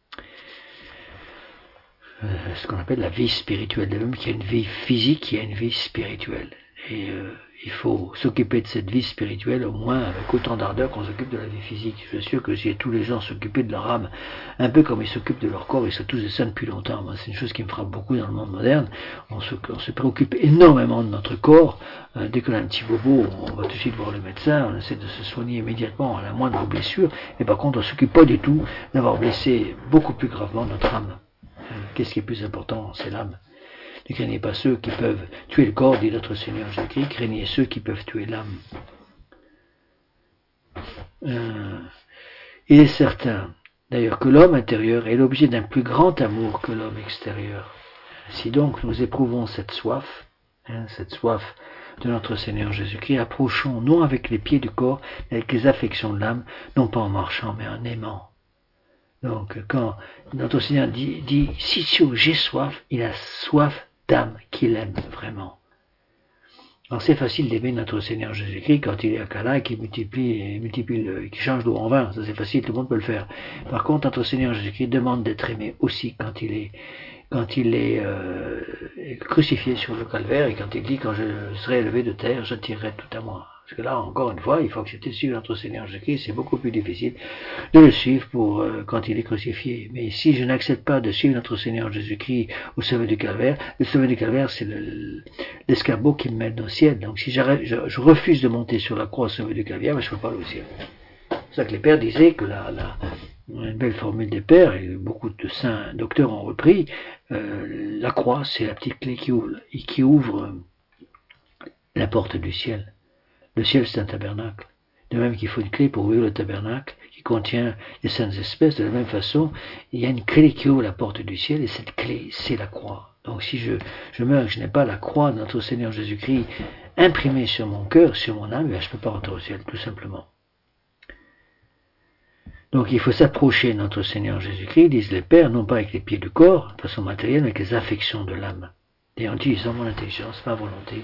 Ce qu'on appelle la vie spirituelle, de même qu'il y a une vie physique, il y a une vie spirituelle. Et il faut s'occuper de cette vie spirituelle au moins avec autant d'ardeur qu'on s'occupe de la vie physique. Je suis sûr que si tous les gens s'occupaient de leur âme, un peu comme ils s'occupent de leur corps, ils sont tous des saints depuis longtemps. Moi, c'est une chose qui me frappe beaucoup dans le monde moderne. On se préoccupe énormément de notre corps. Dès qu'on a un petit bobo, on va tout de suite voir le médecin, on essaie de se soigner immédiatement à la moindre blessure. Et par contre, on ne s'occupe pas du tout d'avoir blessé beaucoup plus gravement notre âme. Qu'est-ce qui est plus important? C'est l'âme. Ne craignez pas ceux qui peuvent tuer le corps, dit notre Seigneur Jésus-Christ, craignez ceux qui peuvent tuer l'âme. Il est certain, d'ailleurs, que l'homme intérieur est l'objet d'un plus grand amour que l'homme extérieur. Si donc nous éprouvons cette soif de notre Seigneur Jésus-Christ, approchons non avec les pieds du corps, mais avec les affections de l'âme, non pas en marchant, mais en aimant. Donc, quand notre Seigneur dit si j'ai soif, il a soif d'âme qu'il aime vraiment. Alors c'est facile d'aimer notre Seigneur Jésus-Christ quand il est à Cana et qu'il qu'il change d'eau en vin. Ça c'est facile, tout le monde peut le faire. Par contre, notre Seigneur Jésus-Christ demande d'être aimé aussi quand il est crucifié sur le calvaire et quand il dit quand je serai élevé de terre, j'attirerai tout à moi. Parce que là, encore une fois, il faut accepter de suivre notre Seigneur Jésus-Christ. C'est beaucoup plus difficile de le suivre quand il est crucifié. Mais si je n'accepte pas de suivre notre Seigneur Jésus-Christ au sommet du calvaire, le sommet du calvaire, c'est l'escabeau qui me mène au ciel. Donc si je refuse de monter sur la croix au sommet du calvaire, je ne peux pas aller au ciel. C'est pour ça que les pères disaient que une belle formule des pères, et beaucoup de saints docteurs ont repris, la croix, c'est la petite clé qui ouvre la porte du ciel. Le ciel, c'est un tabernacle. De même qu'il faut une clé pour ouvrir le tabernacle qui contient les saintes espèces, de la même façon, il y a une clé qui ouvre la porte du ciel et cette clé, c'est la croix. Donc si je meurs et que je n'ai pas la croix de notre Seigneur Jésus-Christ imprimée sur mon cœur, sur mon âme, je ne peux pas rentrer au ciel, tout simplement. Donc il faut s'approcher de notre Seigneur Jésus-Christ, disent les pères, non pas avec les pieds du corps, de façon matérielle, mais avec les affections de l'âme. Et en utilisant mon intelligence, ma volonté,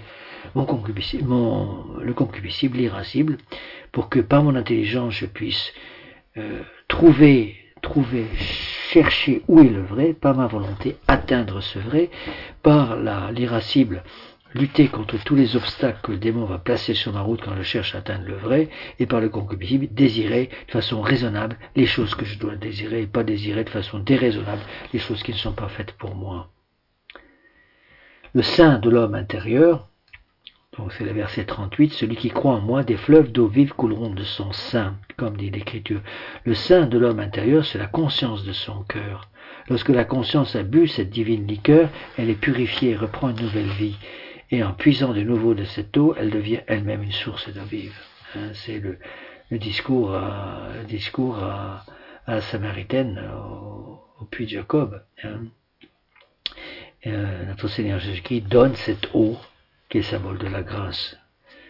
le concupiscible, l'irascible, pour que par mon intelligence je puisse trouver, chercher où est le vrai, par ma volonté atteindre ce vrai, par l'irascible, lutter contre tous les obstacles que le démon va placer sur ma route quand je cherche à atteindre le vrai, et par le concupiscible, désirer de façon raisonnable les choses que je dois désirer, et pas désirer de façon déraisonnable les choses qui ne sont pas faites pour moi. Le sein de l'homme intérieur, donc c'est le verset 38, celui qui croit en moi, des fleuves d'eau vive couleront de son sein, comme dit l'Écriture. Le sein de l'homme intérieur, c'est la conscience de son cœur. Lorsque la conscience a bu cette divine liqueur, elle est purifiée et reprend une nouvelle vie. Et en puisant de nouveau de cette eau, elle devient elle-même une source d'eau vive. C'est le discours à la Samaritaine au puits de Jacob. Notre Seigneur Jésus-Christ donne cette eau qui est le symbole de la grâce.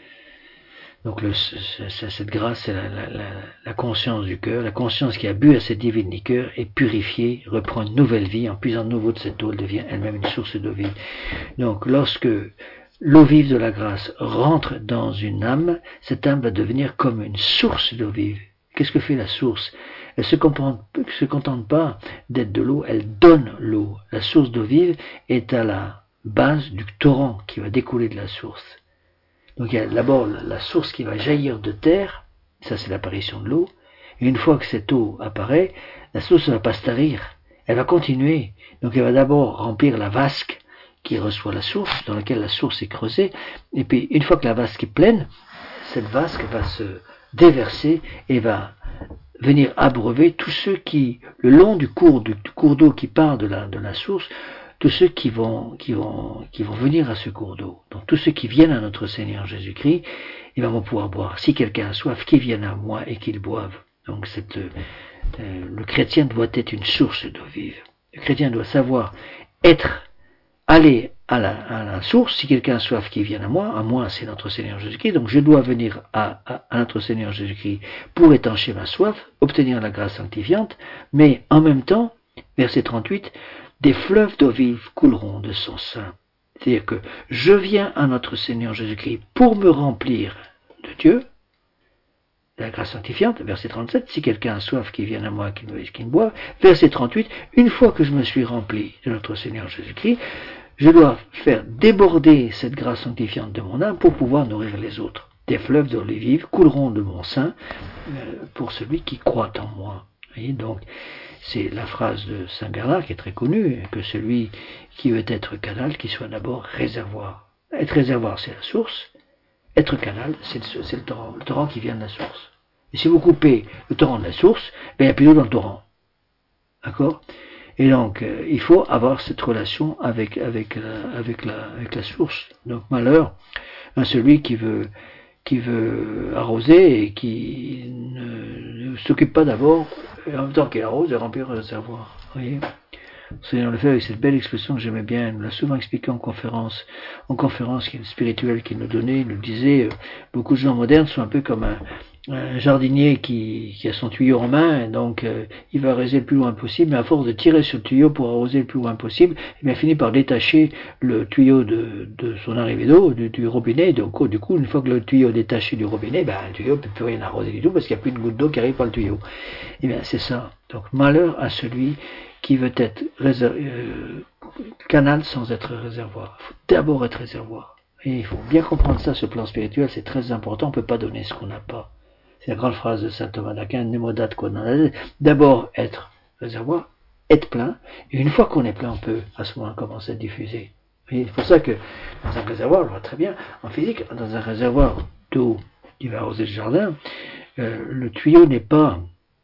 Donc cette grâce, c'est la conscience du cœur. La conscience qui a bu à cette divine liqueur est purifiée, reprend une nouvelle vie. En puisant de nouveau de cette eau, elle devient elle-même une source d'eau vive. Donc lorsque l'eau vive de la grâce rentre dans une âme, cette âme va devenir comme une source d'eau vive. Qu'est-ce que fait la source? Elle ne se contente pas d'être de l'eau, elle donne l'eau. La source d'eau vive est à la base du torrent qui va découler de la source. Donc il y a d'abord la source qui va jaillir de terre, ça c'est l'apparition de l'eau, et une fois que cette eau apparaît, la source ne va pas se tarir, elle va continuer. Donc elle va d'abord remplir la vasque qui reçoit la source, dans laquelle la source est creusée, et puis une fois que la vasque est pleine, cette vasque va se déverser et va venir abreuver tous ceux qui, le long du cours d'eau qui part de la source, tous ceux qui vont venir à ce cours d'eau. Donc tous ceux qui viennent à notre Seigneur Jésus-Christ, ils vont pouvoir boire. Si quelqu'un a soif, qu'il vienne à moi et qu'il boive. Donc le chrétien doit être une source d'eau vive. Le chrétien doit savoir aller à la source. Si quelqu'un a soif, qu'il vienne à moi c'est notre Seigneur Jésus-Christ. Donc je dois venir à notre Seigneur Jésus-Christ pour étancher ma soif, obtenir la grâce sanctifiante, mais en même temps, verset 38, des fleuves d'eau vive couleront de son sein. C'est-à-dire que je viens à notre Seigneur Jésus-Christ pour me remplir de Dieu, la grâce sanctifiante, verset 37, si quelqu'un a soif, qu'il vienne à moi, qu'il me boive. Verset 38, une fois que je me suis rempli de notre Seigneur Jésus-Christ, je dois faire déborder cette grâce sanctifiante de mon âme pour pouvoir nourrir les autres. Des fleuves d'eau vive couleront de mon sein pour celui qui croit en moi. Et donc, c'est la phrase de Saint Bernard qui est très connue, que celui qui veut être canal, qu'il soit d'abord réservoir. Être réservoir, c'est la source. Être canal, c'est le torrent qui vient de la source. Et si vous coupez le torrent de la source, ben, il n'y a plus d'eau dans le torrent. D'accord? Et donc, il faut avoir cette relation avec la source. Donc, malheur à celui qui veut arroser et qui ne s'occupe pas d'abord, en même temps qu'il arrose, de remplir le réservoir. Vous voyez? Seigneur le fait avec cette belle expression que j'aimais bien, il nous l'a souvent expliqué en conférence qui est spirituelle qu'il nous donnait, il nous disait, beaucoup de gens modernes sont un peu comme un jardinier qui a son tuyau en main, et donc il va arroser le plus loin possible, mais à force de tirer sur le tuyau pour arroser le plus loin possible, il finit par détacher le tuyau de son arrivée d'eau, du robinet. Donc du coup, une fois que le tuyau est détaché du robinet, le tuyau ne peut plus rien arroser du tout parce qu'il n'y a plus de goutte d'eau qui arrive par le tuyau. Et bien c'est ça. Donc malheur à celui qui veut être canal sans être réservoir. Il faut d'abord être réservoir. Et il faut bien comprendre ça sur le plan spirituel, c'est très important, on ne peut pas donner ce qu'on n'a pas. C'est la grande phrase de saint Thomas d'Aquin, Nemo dat quod non est. D'abord être réservoir, être plein, et une fois qu'on est plein, on peut à ce moment commencer à diffuser. C'est pour ça que dans un réservoir, on le voit très bien en physique, dans un réservoir d'eau qui va arroser le jardin, le tuyau n'est pas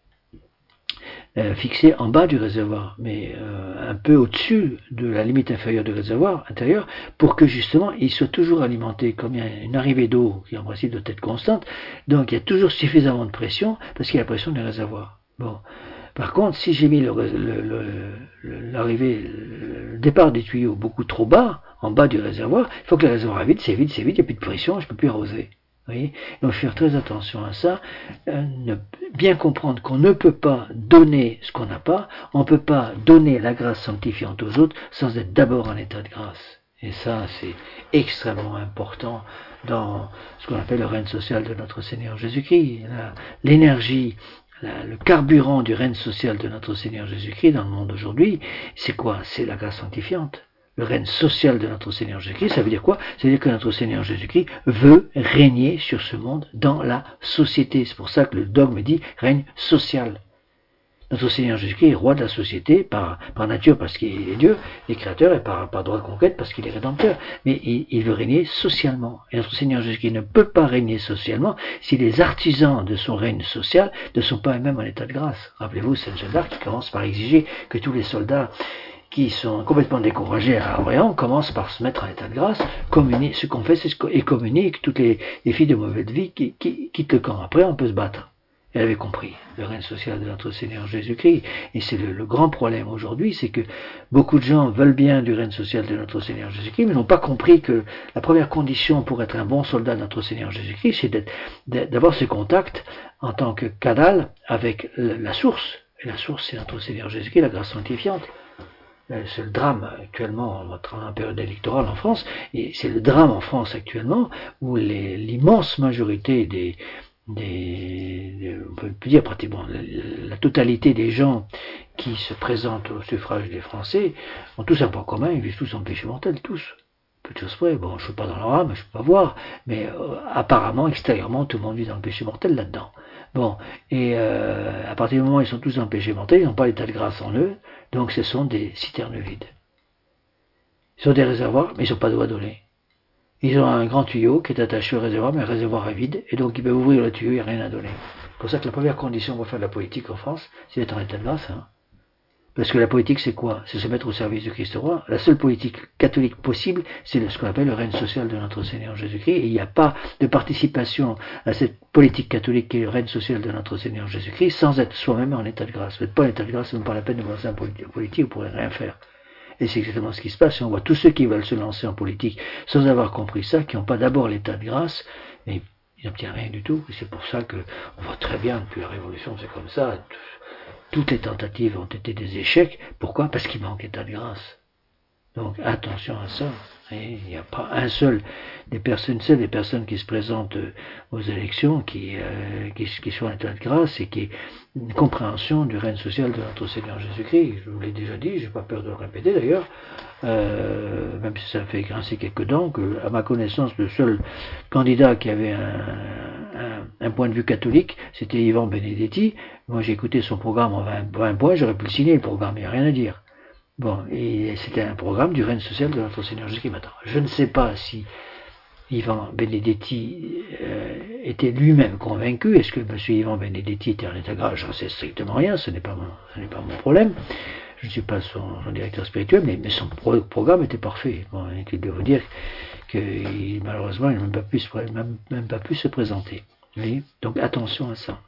fixé en bas du réservoir, mais un peu au-dessus de la limite inférieure du réservoir intérieur, pour que justement il soit toujours alimenté. Comme il y a une arrivée d'eau qui en principe doit être constante, donc il y a toujours suffisamment de pression parce qu'il y a la pression du réservoir. Bon. Par contre, si j'ai mis le départ du tuyau beaucoup trop bas, en bas du réservoir, il faut que le réservoir est vide, c'est vide, il n'y a plus de pression, je ne peux plus arroser. Vous voyez? Donc faire très attention à ça, bien comprendre qu'on ne peut pas donner ce qu'on n'a pas, on ne peut pas donner la grâce sanctifiante aux autres sans être d'abord en état de grâce. Et ça, c'est extrêmement important dans ce qu'on appelle le règne social de notre Seigneur Jésus-Christ. L'énergie, le carburant du règne social de notre Seigneur Jésus-Christ dans le monde aujourd'hui, c'est quoi? C'est la grâce sanctifiante. le règne social de notre Seigneur Jésus-Christ, ça veut dire quoi? Ça veut dire que notre Seigneur Jésus-Christ veut régner sur ce monde dans la société. C'est pour ça que le dogme dit règne social. Notre Seigneur Jésus-Christ est roi de la société par nature parce qu'il est Dieu, et créateur, et par droit de conquête parce qu'il est rédempteur. Mais il veut régner socialement. Et notre Seigneur Jésus-Christ ne peut pas régner socialement si les artisans de son règne social ne sont pas eux-mêmes en état de grâce. Rappelez-vous, Saint Jeanne d'Arc qui commence par exiger que tous les soldats qui sont complètement découragés à Orléans commencent par se mettre en état de grâce, se confessent et communiquent. Toutes les filles de mauvaise vie qui quittent le camp. Après, on peut se battre. Elle avait compris le règne social de notre Seigneur Jésus-Christ. Et c'est le grand problème aujourd'hui, c'est que beaucoup de gens veulent bien du règne social de notre Seigneur Jésus-Christ, mais n'ont pas compris que la première condition pour être un bon soldat de notre Seigneur Jésus-Christ, c'est d'avoir ce contact en tant que canal avec la source. Et la source, c'est notre Seigneur Jésus-Christ, la grâce sanctifiante. C'est le drame actuellement, on est en période électorale en France, et c'est le drame en France actuellement où l'immense majorité on peut dire pratiquement la totalité des gens qui se présentent au suffrage des Français ont tous un point commun, ils vivent tous en péché mortel, tous. Peu de choses près, bon, je ne suis pas dans leur âme, je ne peux pas voir, mais apparemment, extérieurement, tout le monde vit dans le péché mortel là-dedans. Bon, et à partir du moment où ils sont tous dans le péché mortel, ils n'ont pas l'état de grâce en eux, donc ce sont des citernes vides. Ils sont des réservoirs, mais ils n'ont pas de doigt donné. Ils ont un grand tuyau qui est attaché au réservoir, mais le réservoir est vide, et donc ils peuvent ouvrir le tuyau, il n'y a rien à donner. C'est pour ça que la première condition pour faire de la politique en France, c'est d'être en état de grâce. Hein. Parce que la politique, c'est quoi? C'est se mettre au service du Christ roi. La seule politique catholique possible, c'est ce qu'on appelle le règne social de notre Seigneur Jésus-Christ. Et il n'y a pas de participation à cette politique catholique qui est le règne social de notre Seigneur Jésus-Christ sans être soi-même en état de grâce. Vous n'êtes pas en état de grâce, c'est même pas la peine de lancer en politique, vous ne pourrez rien faire. Et c'est exactement ce qui se passe. Et on voit tous ceux qui veulent se lancer en politique sans avoir compris ça, qui n'ont pas d'abord l'état de grâce, mais ils n'obtiennent rien du tout. Et c'est pour ça que on voit très bien depuis la Révolution, c'est comme ça. Toutes les tentatives ont été des échecs. Pourquoi? Parce qu'il manque d'état de grâce. Donc attention à ça. Et il n'y a pas un seul des personnes qui se présentent aux élections qui sont en état de grâce et qui aient une compréhension du règne social de notre Seigneur Jésus-Christ. Je vous l'ai déjà dit, j'ai pas peur de le répéter d'ailleurs, même si ça fait grincer quelques dents, que à ma connaissance le seul candidat qui avait un point de vue catholique, c'était Ivan Benedetti. Moi j'ai écouté son programme en 20 points, j'aurais pu le signer le programme, il n'y a rien à dire. Bon, et c'était un programme du règne social de notre Seigneur Jésus-Christ. Maintenant, je ne sais pas si Ivan Benedetti était lui-même convaincu. Est-ce que M. Ivan Benedetti était en état grâce? J'en sais strictement rien, ce n'est pas mon problème. Je ne suis pas son directeur spirituel, mais son programme était parfait. Bon, inutile de vous dire que malheureusement, il n'a même pas pu se présenter. Vous voyez? Donc attention à ça.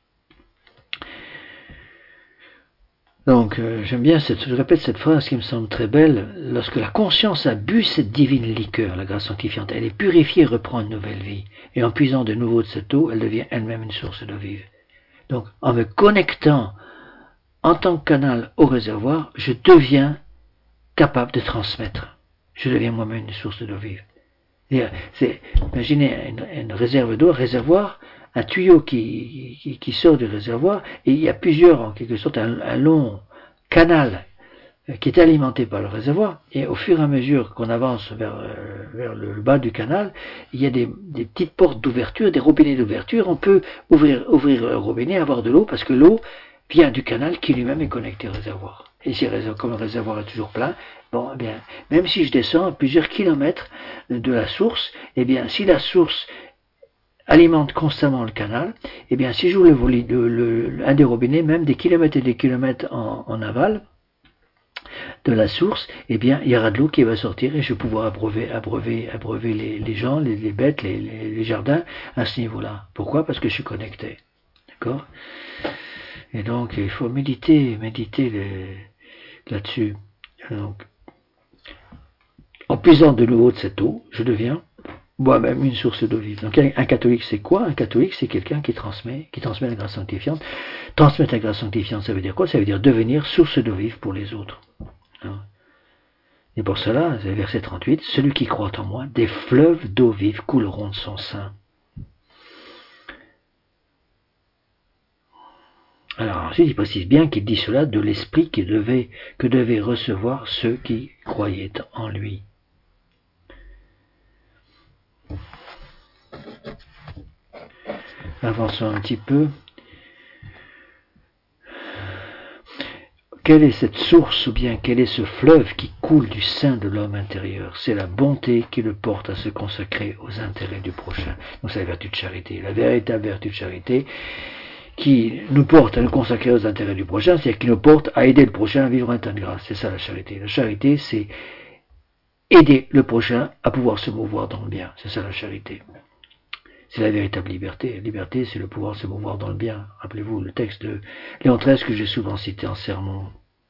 Donc, j'aime bien je répète cette phrase qui me semble très belle. Lorsque la conscience a bu cette divine liqueur, la grâce sanctifiante, elle est purifiée et reprend une nouvelle vie. Et en puisant de nouveau de cette eau, elle devient elle-même une source d'eau vive. Donc, en me connectant en tant que canal au réservoir, je deviens capable de transmettre. Je deviens moi-même une source d'eau vive. Imaginez une réserve d'eau, un réservoir, un tuyau qui sort du réservoir, et il y a plusieurs, en quelque sorte, un long canal qui est alimenté par le réservoir, et au fur et à mesure qu'on avance vers le bas du canal, il y a des petites portes d'ouverture, des robinets d'ouverture, on peut ouvrir le robinet, avoir de l'eau, parce que l'eau vient du canal qui lui-même est connecté au réservoir. Et si comme le réservoir est toujours plein, bon, eh bien, même si je descends à plusieurs kilomètres de la source, eh bien, si la source alimente constamment le canal, eh bien, si j'ouvre un des robinets, même des kilomètres et des kilomètres en aval de la source, eh bien, il y aura de l'eau qui va sortir et je vais pouvoir abreuver les gens, les bêtes, les jardins à ce niveau-là. Pourquoi? Parce que je suis connecté. D'accord? Et donc, il faut méditer là-dessus. Donc, en puisant de l'eau de cette eau, je deviens moi-même une source d'eau vive. Donc, un catholique, c'est quoi? Un catholique, c'est quelqu'un qui transmet la grâce sanctifiante. Transmettre la grâce sanctifiante, ça veut dire quoi? Ça veut dire devenir source d'eau vive pour les autres. Et pour cela, c'est verset 38, celui qui croit en moi, des fleuves d'eau vive couleront de son sein. Alors ensuite, il précise bien qu'il dit cela de l'esprit que devaient recevoir ceux qui croyaient en lui. Avançons un petit peu. Quelle est cette source ou bien quel est ce fleuve qui coule du sein de l'homme intérieur? C'est la bonté qui le porte à se consacrer aux intérêts du prochain. Donc c'est la vertu de charité, la véritable vertu de charité qui nous porte à nous consacrer aux intérêts du prochain, c'est-à-dire qui nous porte à aider le prochain à vivre un temps de grâce. C'est ça la charité. La charité, c'est aider le prochain à pouvoir se mouvoir dans le bien. C'est ça la charité. C'est la véritable liberté. La liberté, c'est le pouvoir se mouvoir dans le bien. Rappelez-vous le texte de Léon XIII que j'ai souvent cité en sermon.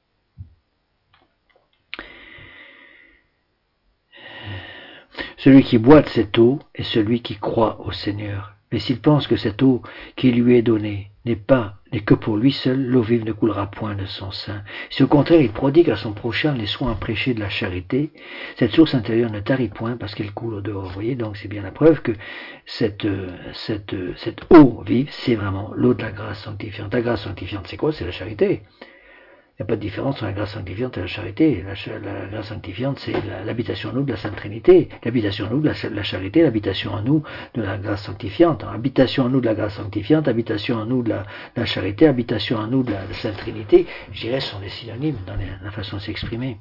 Celui qui boit de cette eau est celui qui croit au Seigneur. Mais s'il pense que cette eau qui lui est donnée n'est que pour lui seul, l'eau vive ne coulera point de son sein. Si au contraire il prodigue à son prochain les soins prêchés de la charité, cette source intérieure ne tarit point parce qu'elle coule au dehors. Vous voyez, donc c'est bien la preuve que cette eau vive, c'est vraiment l'eau de la grâce sanctifiante. La grâce sanctifiante, c'est quoi? C'est la charité. Il n'y a pas de différence entre la grâce sanctifiante et la charité. La grâce sanctifiante, c'est l'habitation en nous de la Sainte Trinité. L'habitation en nous de la charité, l'habitation en nous de la grâce sanctifiante. Habitation en nous de la grâce sanctifiante, habitation en nous de la charité, habitation en nous de la Sainte Trinité, je dirais, sont des synonymes dans la façon de s'exprimer.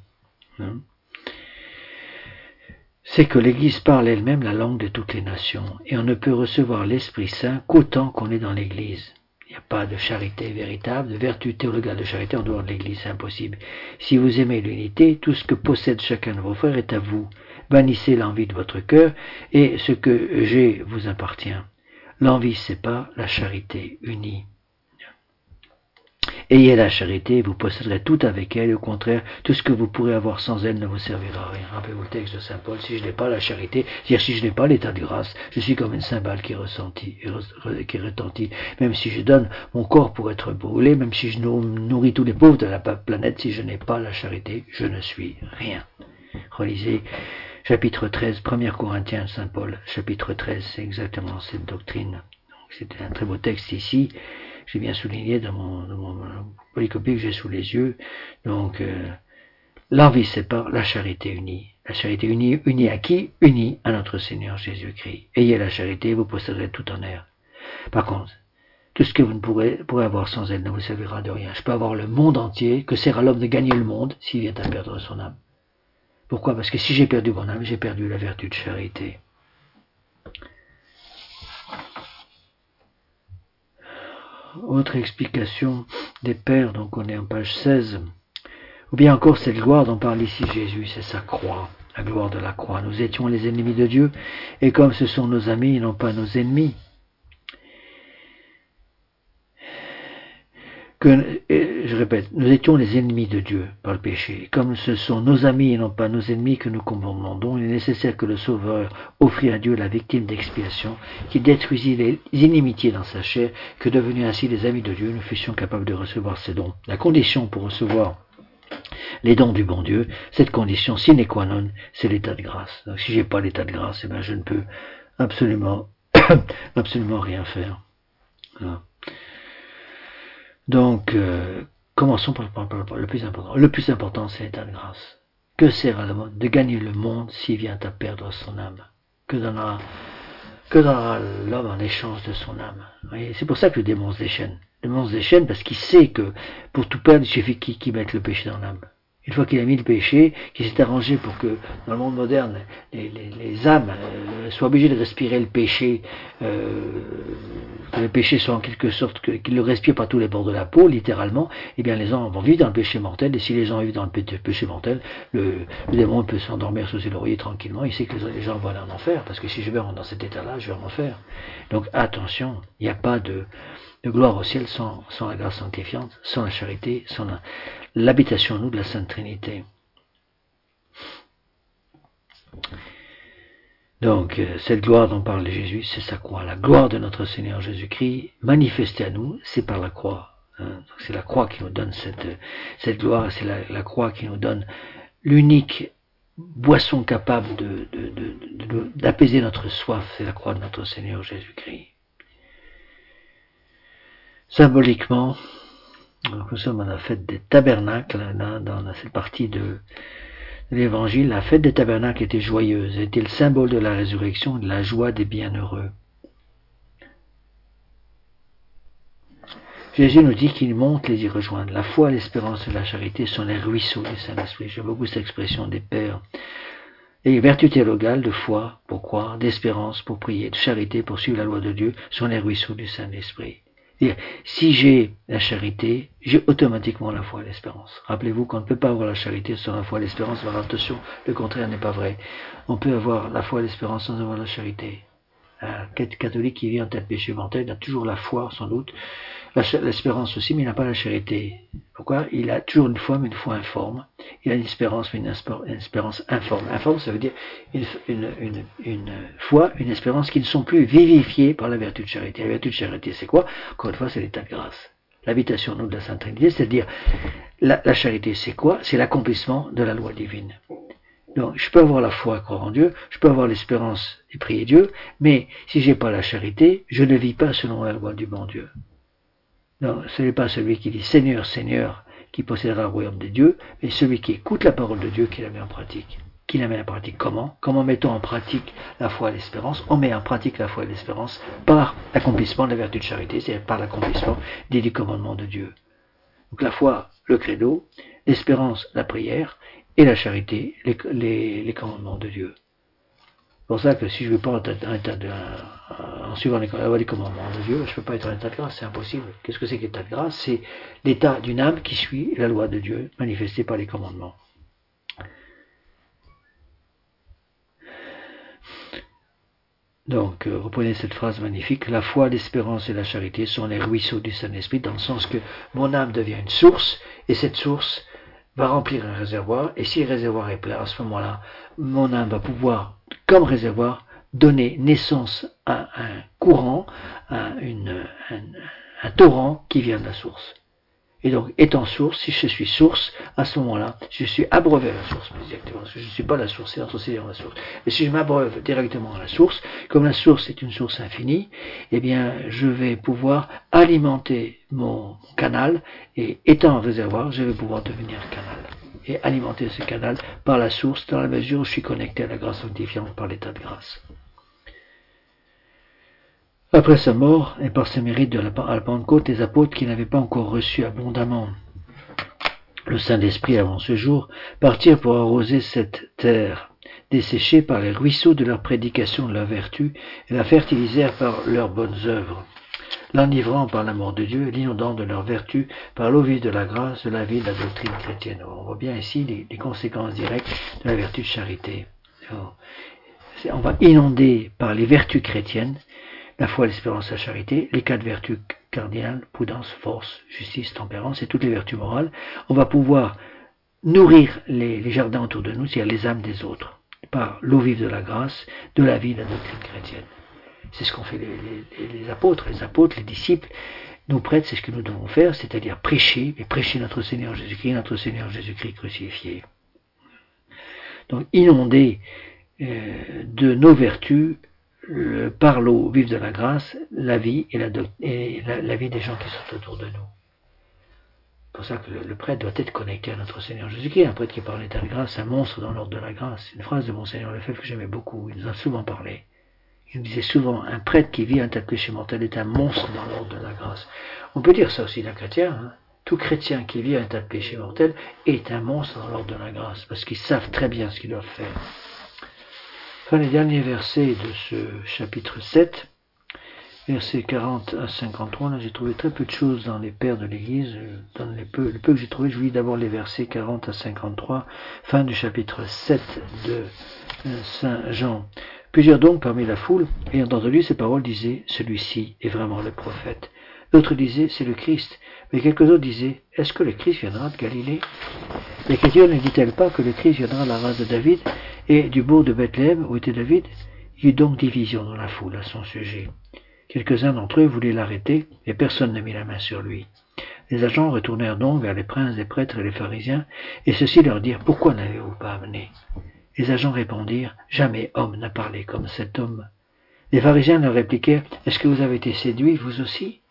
C'est que l'Église parle elle-même la langue de toutes les nations, et on ne peut recevoir l'Esprit Saint qu'autant qu'on est dans l'Église. Il n'y a pas de charité véritable, de vertu théologale de charité en dehors de l'Église, c'est impossible. Si vous aimez l'unité, tout ce que possède chacun de vos frères est à vous. Bannissez l'envie de votre cœur, et ce que j'ai vous appartient. L'envie sépare, la charité unit. Ayez la charité, vous posséderez tout avec elle, et au contraire, tout ce que vous pourrez avoir sans elle ne vous servira à rien. Rappelez-vous le texte de Saint Paul, si je n'ai pas la charité, c'est-à-dire si je n'ai pas l'état de grâce, je suis comme une cymbale qui retentit. Même si je donne mon corps pour être brûlé, même si je nourris tous les pauvres de la planète, si je n'ai pas la charité, je ne suis rien. Relisez chapitre 13, 1 Corinthiens de Saint Paul, chapitre 13, c'est exactement cette doctrine. C'est un très beau texte ici. J'ai bien souligné dans mon polycopie que j'ai sous les yeux. Donc, l'envie sépare, la charité unie. La charité unie à qui? Unie à notre Seigneur Jésus-Christ. Ayez la charité, vous posséderez tout honneur. Par contre, tout ce que vous ne pourrez avoir sans elle ne vous servira de rien. Je peux avoir le monde entier, que sert à l'homme de gagner le monde s'il vient à perdre son âme. Pourquoi? Parce que si j'ai perdu mon âme, j'ai perdu la vertu de charité. Autre explication des pères, donc on est en page 16. Ou bien encore cette gloire dont parle ici Jésus, c'est sa croix, la gloire de la croix. Nous étions les ennemis de Dieu, et comme ce sont nos amis et non pas nos ennemis, je répète, nous étions les ennemis de Dieu par le péché. Comme ce sont nos amis et non pas nos ennemis que nous commandons, il est nécessaire que le Sauveur offrit à Dieu la victime d'expiation, qui détruisit les inimitiés dans sa chair, que devenus ainsi les amis de Dieu, nous fussions capables de recevoir ses dons. La condition pour recevoir les dons du bon Dieu, cette condition sine qua non, c'est l'état de grâce. Donc si j'ai pas l'état de grâce, eh bien je ne peux absolument rien faire. Voilà. Donc, commençons par le plus important. Le plus important, c'est l'état de grâce. Que sert à l'homme de gagner le monde s'il vient à perdre son âme? Que donnera l'homme en échange de son âme? Et c'est pour ça que le démon se déchaîne. Le démon se déchaîne parce qu'il sait que pour tout perdre, il suffit qu'il mette le péché dans l'âme. Une fois qu'il a mis le péché, qu'il s'est arrangé pour que dans le monde moderne, les âmes soient obligées de respirer le péché, que le péché soit en quelque sorte, qu'ils le respirent par tous les bords de la peau, littéralement, eh bien les gens vont vivre dans le péché mortel, et si les gens vivent dans le péché mortel, le démon peut s'endormir sous ses lauriers tranquillement, il sait que les gens vont aller en enfer, parce que si je meurs dans cet état-là, je vais en enfer. Donc attention, il n'y a pas de gloire au ciel sans la grâce sanctifiante, sans la charité, sans l'habitation en nous de la Sainte Trinité. Donc, cette gloire dont parle Jésus, c'est sa croix. La gloire de notre Seigneur Jésus-Christ, manifestée à nous, c'est par la croix. C'est la croix qui nous donne cette gloire, c'est la croix qui nous donne l'unique boisson capable d'apaiser notre soif, c'est la croix de notre Seigneur Jésus-Christ. Symboliquement, Donc, nous sommes à la fête des tabernacles, là, dans cette partie de l'Évangile. La fête des tabernacles était joyeuse, elle était le symbole de la résurrection et de la joie des bienheureux. Jésus nous dit qu'il monte les y rejoindre. La foi, l'espérance et la charité sont les ruisseaux du Saint-Esprit. J'aime beaucoup cette expression des pères. Et vertu théologale de foi pour croire, d'espérance pour prier, de charité pour suivre la loi de Dieu sont les ruisseaux du Saint-Esprit. Si j'ai la charité, j'ai automatiquement la foi et l'espérance. Rappelez-vous qu'on ne peut pas avoir la charité sans la foi et l'espérance. Alors attention, le contraire n'est pas vrai. On peut avoir la foi et l'espérance sans avoir la charité. Un catholique qui vit en tel péché mortel, il a toujours la foi, sans doute, l'espérance aussi, mais il n'a pas la charité. Pourquoi? Il a toujours une foi, mais une foi informe. Il a une espérance, mais une espérance informe. Informe, ça veut dire une foi, une espérance qui ne sont plus vivifiées par la vertu de charité. La vertu de charité, c'est quoi? Encore une fois, c'est l'état de grâce. L'habitation nous de la Sainte Trinité, c'est-à-dire la charité, c'est quoi? C'est l'accomplissement de la loi divine. Donc, je peux avoir la foi, croire en Dieu, je peux avoir l'espérance et prier Dieu, mais si j'ai pas la charité, je ne vis pas selon la loi du bon Dieu. Non, ce n'est pas celui qui dit Seigneur, Seigneur, qui possédera le royaume des dieux, mais celui qui écoute la parole de Dieu, qui la met en pratique. Qui la met en pratique comment? Comment mettons en pratique la foi et l'espérance? On met en pratique la foi et l'espérance par l'accomplissement de la vertu de charité, c'est-à-dire par l'accomplissement des 10 commandements de Dieu. Donc la foi, le credo, l'espérance, la prière, et la charité, les commandements de Dieu. C'est pour ça que si je ne veux pas être en état en suivant les commandements de Dieu, je ne peux pas être en état de grâce, c'est impossible. Qu'est-ce que c'est que l'état de grâce? C'est l'état d'une âme qui suit la loi de Dieu, manifestée par les commandements. Donc, reprenez cette phrase magnifique, la foi, l'espérance et la charité sont les ruisseaux du Saint-Esprit, dans le sens que mon âme devient une source, et cette source va remplir un réservoir, et si le réservoir est plein, à ce moment-là, mon âme va pouvoir, comme réservoir, donner naissance à un courant, à un torrent qui vient de la source. Et donc, étant source, si je suis source, à ce moment-là, je suis abreuvé à la source, exactement, parce que je ne suis pas la source, c'est notre Seigneur la source. Et si je m'abreuve directement à la source, comme la source est une source infinie, eh bien, je vais pouvoir alimenter mon canal, et étant un réservoir, je vais pouvoir devenir canal. Et alimenter ce canal par la source, dans la mesure où je suis connecté à la grâce sanctifiante par l'état de grâce. Après sa mort, et par ses mérites à la Pentecôte, les apôtres qui n'avaient pas encore reçu abondamment le Saint-Esprit avant ce jour, partirent pour arroser cette terre, desséchée par les ruisseaux de leur prédication de la vertu, et la fertilisèrent par leurs bonnes œuvres, l'enivrant par l'amour de Dieu, et l'inondant de leur vertu par l'eau vive de la grâce, de la vie de la doctrine chrétienne. On voit bien ici les conséquences directes de la vertu de charité. On va inonder par les vertus chrétiennes la foi, l'espérance, la charité, les 4 vertus cardinales, prudence, force, justice, tempérance et toutes les vertus morales. On va pouvoir nourrir les jardins autour de nous, c'est-à-dire les âmes des autres, par l'eau vive de la grâce, de la vie, de la doctrine chrétienne. C'est ce qu'ont fait les apôtres, les disciples, nous prêtres, c'est ce que nous devons faire, c'est-à-dire prêcher, et prêcher notre Seigneur Jésus-Christ crucifié. Donc inonder de nos vertus, par l'eau vive de la grâce, la vie et la vie des gens qui sont autour de nous. C'est pour ça que le prêtre doit être connecté à notre Seigneur Jésus-Christ. Un prêtre qui parle d'état de grâce, c'est un monstre dans l'ordre de la grâce. C'est une phrase de Monseigneur Lefebvre que j'aimais beaucoup. Il nous a souvent parlé. Il nous disait souvent, un prêtre qui vit un tas de péché mortel est un monstre dans l'ordre de la grâce. On peut dire ça aussi d'un chrétien. Hein. Tout chrétien qui vit un tas de péché mortel est un monstre dans l'ordre de la grâce, parce qu'ils savent très bien ce qu'ils doivent faire. Enfin, les derniers versets de ce chapitre 7, versets 40 à 53, là j'ai trouvé très peu de choses dans les pères de l'Église. Dans le peu que j'ai trouvé, je vous lis d'abord les versets 40 à 53, fin du chapitre 7 de Saint Jean. Plusieurs donc parmi la foule, ayant entendu ces paroles, disaient, celui-ci est vraiment le prophète. D'autres disaient, c'est le Christ. Mais quelques autres disaient, est-ce que le Christ viendra de Galilée? L'Écriture ne dit-elle pas que le Christ viendra de la race de David et du bourg de Bethléem où était David? Il y eut donc division dans la foule à son sujet. Quelques-uns d'entre eux voulaient l'arrêter, et personne ne mit la main sur lui. Les agents retournèrent donc vers les princes, les prêtres et les pharisiens, et ceux-ci leur dirent, pourquoi n'avez-vous pas amené? Les agents répondirent, jamais homme n'a parlé comme cet homme. Les pharisiens leur répliquèrent, est-ce que vous avez été séduits, vous aussi?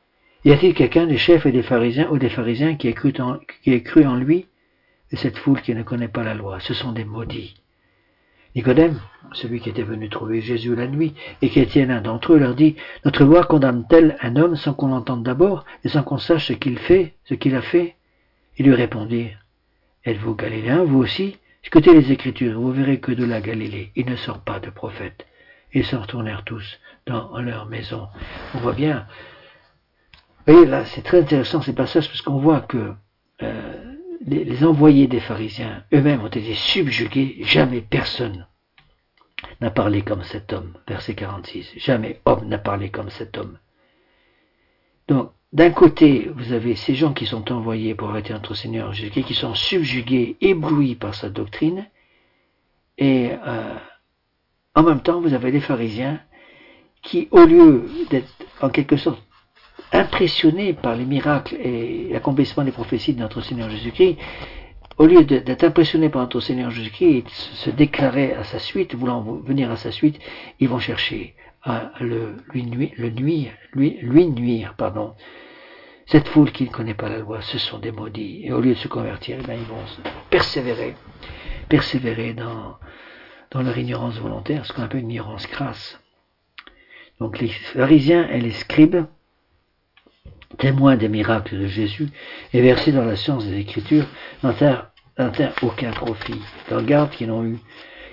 Y a-t-il quelqu'un des chefs et des pharisiens ou des pharisiens qui ait cru en lui, et cette foule qui ne connaît pas la loi? Ce sont des maudits. Nicodème, celui qui était venu trouver Jésus la nuit, et qui était l'un d'entre eux, leur dit, notre loi condamne-t-elle un homme sans qu'on l'entende d'abord, et sans qu'on sache ce qu'il a fait? Ils lui répondirent, êtes-vous galiléens, vous aussi? Écoutez les Écritures, vous verrez que de la Galilée, il ne sort pas de prophète. Ils s'en retournèrent tous dans leur maison. On voit bien, vous voyez là, c'est très intéressant ces passages, parce qu'on voit que les envoyés des pharisiens eux-mêmes ont été subjugués. Jamais personne n'a parlé comme cet homme. Verset 46. Jamais homme n'a parlé comme cet homme. Donc, d'un côté, vous avez ces gens qui sont envoyés pour arrêter notre Seigneur Jésus-Christ, qui sont subjugués, éblouis par sa doctrine, et en même temps, vous avez les pharisiens qui, au lieu d'être en quelque sorte impressionnés par les miracles et l'accomplissement des prophéties de notre Seigneur Jésus-Christ, au lieu d'être impressionnés par notre Seigneur Jésus-Christ et de se déclarer à sa suite, voulant venir à sa suite, ils vont chercher à lui nuire. Cette foule qui ne connaît pas la loi, ce sont des maudits. Et au lieu de se convertir, ils vont persévérer dans leur ignorance volontaire, ce qu'on appelle une ignorance crasse. Donc les pharisiens et les scribes, témoins des miracles de Jésus et versés dans la science des Écritures, n'en tirent aucun profit. Leurs gardes qui n'ont eu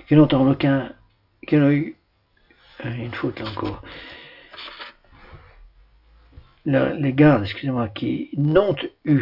une faute là encore. Les gardes, qui n'ont eu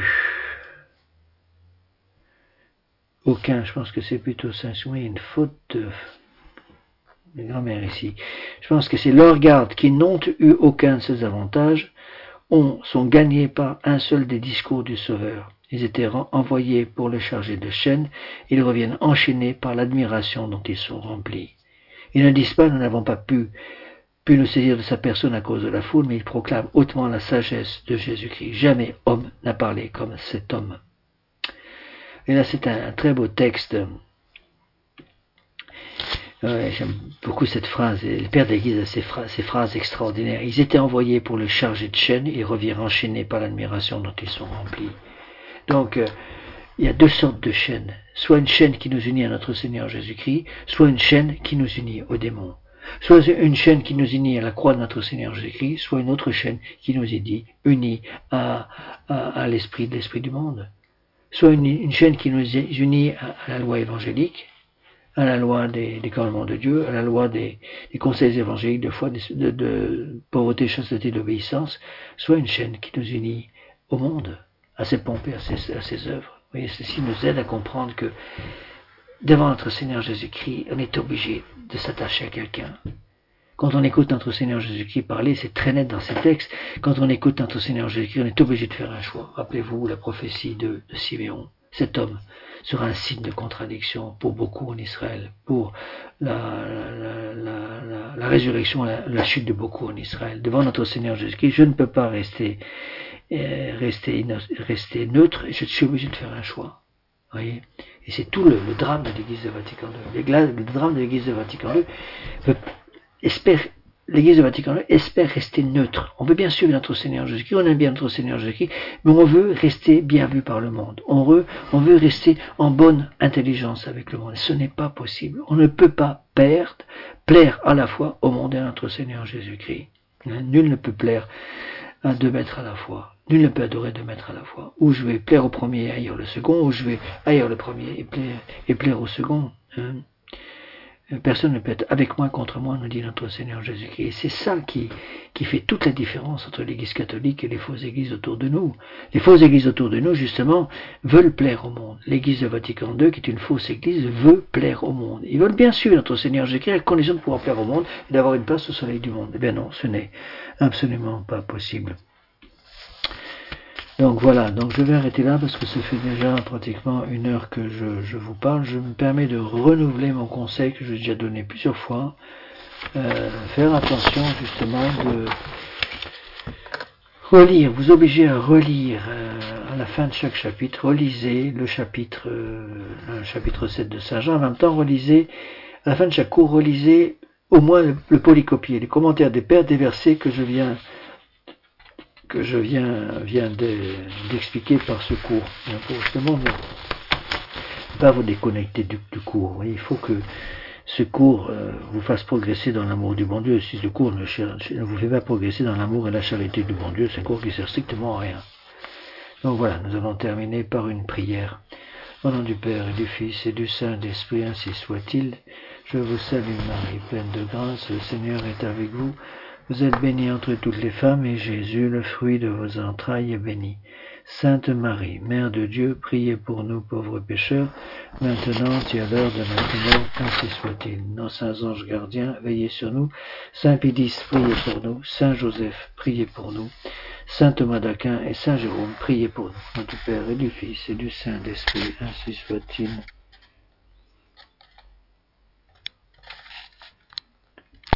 aucun, je pense que c'est plutôt une faute de grammaire ici. Je pense que c'est leurs gardes qui n'ont eu aucun de ces avantages, sont gagnés par un seul des discours du Sauveur. Ils étaient envoyés pour le charger de chaînes, ils reviennent enchaînés par l'admiration dont ils sont remplis. Ils ne disent pas, nous n'avons pas pu nous saisir de sa personne à cause de la foule, mais ils proclament hautement la sagesse de Jésus-Christ. Jamais homme n'a parlé comme cet homme. Et là, c'est un très beau texte. J'aime beaucoup cette phrase. Le Père d'Église a ces phrases extraordinaires. Ils étaient envoyés pour le charger de chaînes, ils reviennent enchaînés par l'admiration dont ils sont remplis. Donc, il y a deux sortes de chaînes. Soit une chaîne qui nous unit à notre Seigneur Jésus-Christ, soit une chaîne qui nous unit aux démons. Soit une chaîne qui nous unit à la croix de notre Seigneur Jésus-Christ, soit une autre chaîne qui nous unit à l'esprit du monde. Soit une chaîne qui nous unit à la loi évangélique, à la loi des commandements de Dieu, à la loi des conseils évangéliques de foi, de pauvreté, chasteté, d'obéissance, soit une chaîne qui nous unit au monde, à ses pompes et à ses œuvres. Vous voyez, ceci nous aide à comprendre que devant notre Seigneur Jésus-Christ, on est obligé de s'attacher à quelqu'un. Quand on écoute notre Seigneur Jésus-Christ parler, c'est très net dans ces textes, quand on écoute notre Seigneur Jésus-Christ, on est obligé de faire un choix. Rappelez-vous la prophétie de Siméon. Cet homme sera un signe de contradiction pour beaucoup en Israël, pour la résurrection, la chute de beaucoup en Israël. Devant notre Seigneur Jésus-Christ, je ne peux pas rester neutre, je suis obligé de faire un choix. Voyez, et c'est tout le drame de l'Église de Vatican II. Le drame de l'Église de Vatican II l'Église de Vatican II espère rester neutre. On veut bien suivre notre Seigneur Jésus-Christ, on aime bien notre Seigneur Jésus-Christ, mais on veut rester bien vu par le monde. On veut rester en bonne intelligence avec le monde. Ce n'est pas possible. On ne peut pas plaire à la fois au monde et à notre Seigneur Jésus-Christ. Nul ne peut plaire à deux maîtres à la fois. Nul ne peut adorer deux maîtres à la fois. Ou je vais plaire au premier et haïr le second, ou je vais haïr le premier et plaire au second. Personne ne peut être avec moi contre moi, nous dit notre Seigneur Jésus-Christ. Et c'est ça qui fait toute la différence entre l'Église catholique et les fausses églises autour de nous. Les fausses églises autour de nous, justement, veulent plaire au monde. L'Église de Vatican II, qui est une fausse église, veut plaire au monde. Ils veulent bien suivre notre Seigneur Jésus-Christ à la condition de pouvoir plaire au monde et d'avoir une place au soleil du monde. Eh bien non, ce n'est absolument pas possible. Donc voilà, donc je vais arrêter là parce que ça fait déjà pratiquement 1 heure que je vous parle. Je me permets de renouveler mon conseil que j'ai déjà donné plusieurs fois. Faire attention justement de relire, vous obligez à relire à la fin de chaque chapitre, relisez le chapitre 7 de Saint Jean, en même temps relisez, à la fin de chaque cours, relisez au moins le polycopier, les commentaires des pères des versets que je viens que je viens d'expliquer par ce cours. Pour justement ne pas vous déconnecter du cours. Il faut que ce cours vous fasse progresser dans l'amour du bon Dieu. Si ce cours ne vous fait pas progresser dans l'amour et la charité du bon Dieu, c'est un cours qui sert strictement à rien. Donc voilà, nous allons terminer par une prière. Au nom du Père et du Fils et du Saint-Esprit, ainsi soit-il. Je vous salue Marie, pleine de grâce, le Seigneur est avec vous. Vous êtes bénie entre toutes les femmes, et Jésus, le fruit de vos entrailles, est béni. Sainte Marie, Mère de Dieu, priez pour nous pauvres pécheurs, maintenant et à l'heure de notre mort, ainsi soit-il. Nos saints anges gardiens, veillez sur nous. Saint Pédis, priez pour nous. Saint Joseph, priez pour nous. Saint Thomas d'Aquin et Saint Jérôme, priez pour nous. Au nom du Père et du Fils et du Saint-Esprit, ainsi soit-il.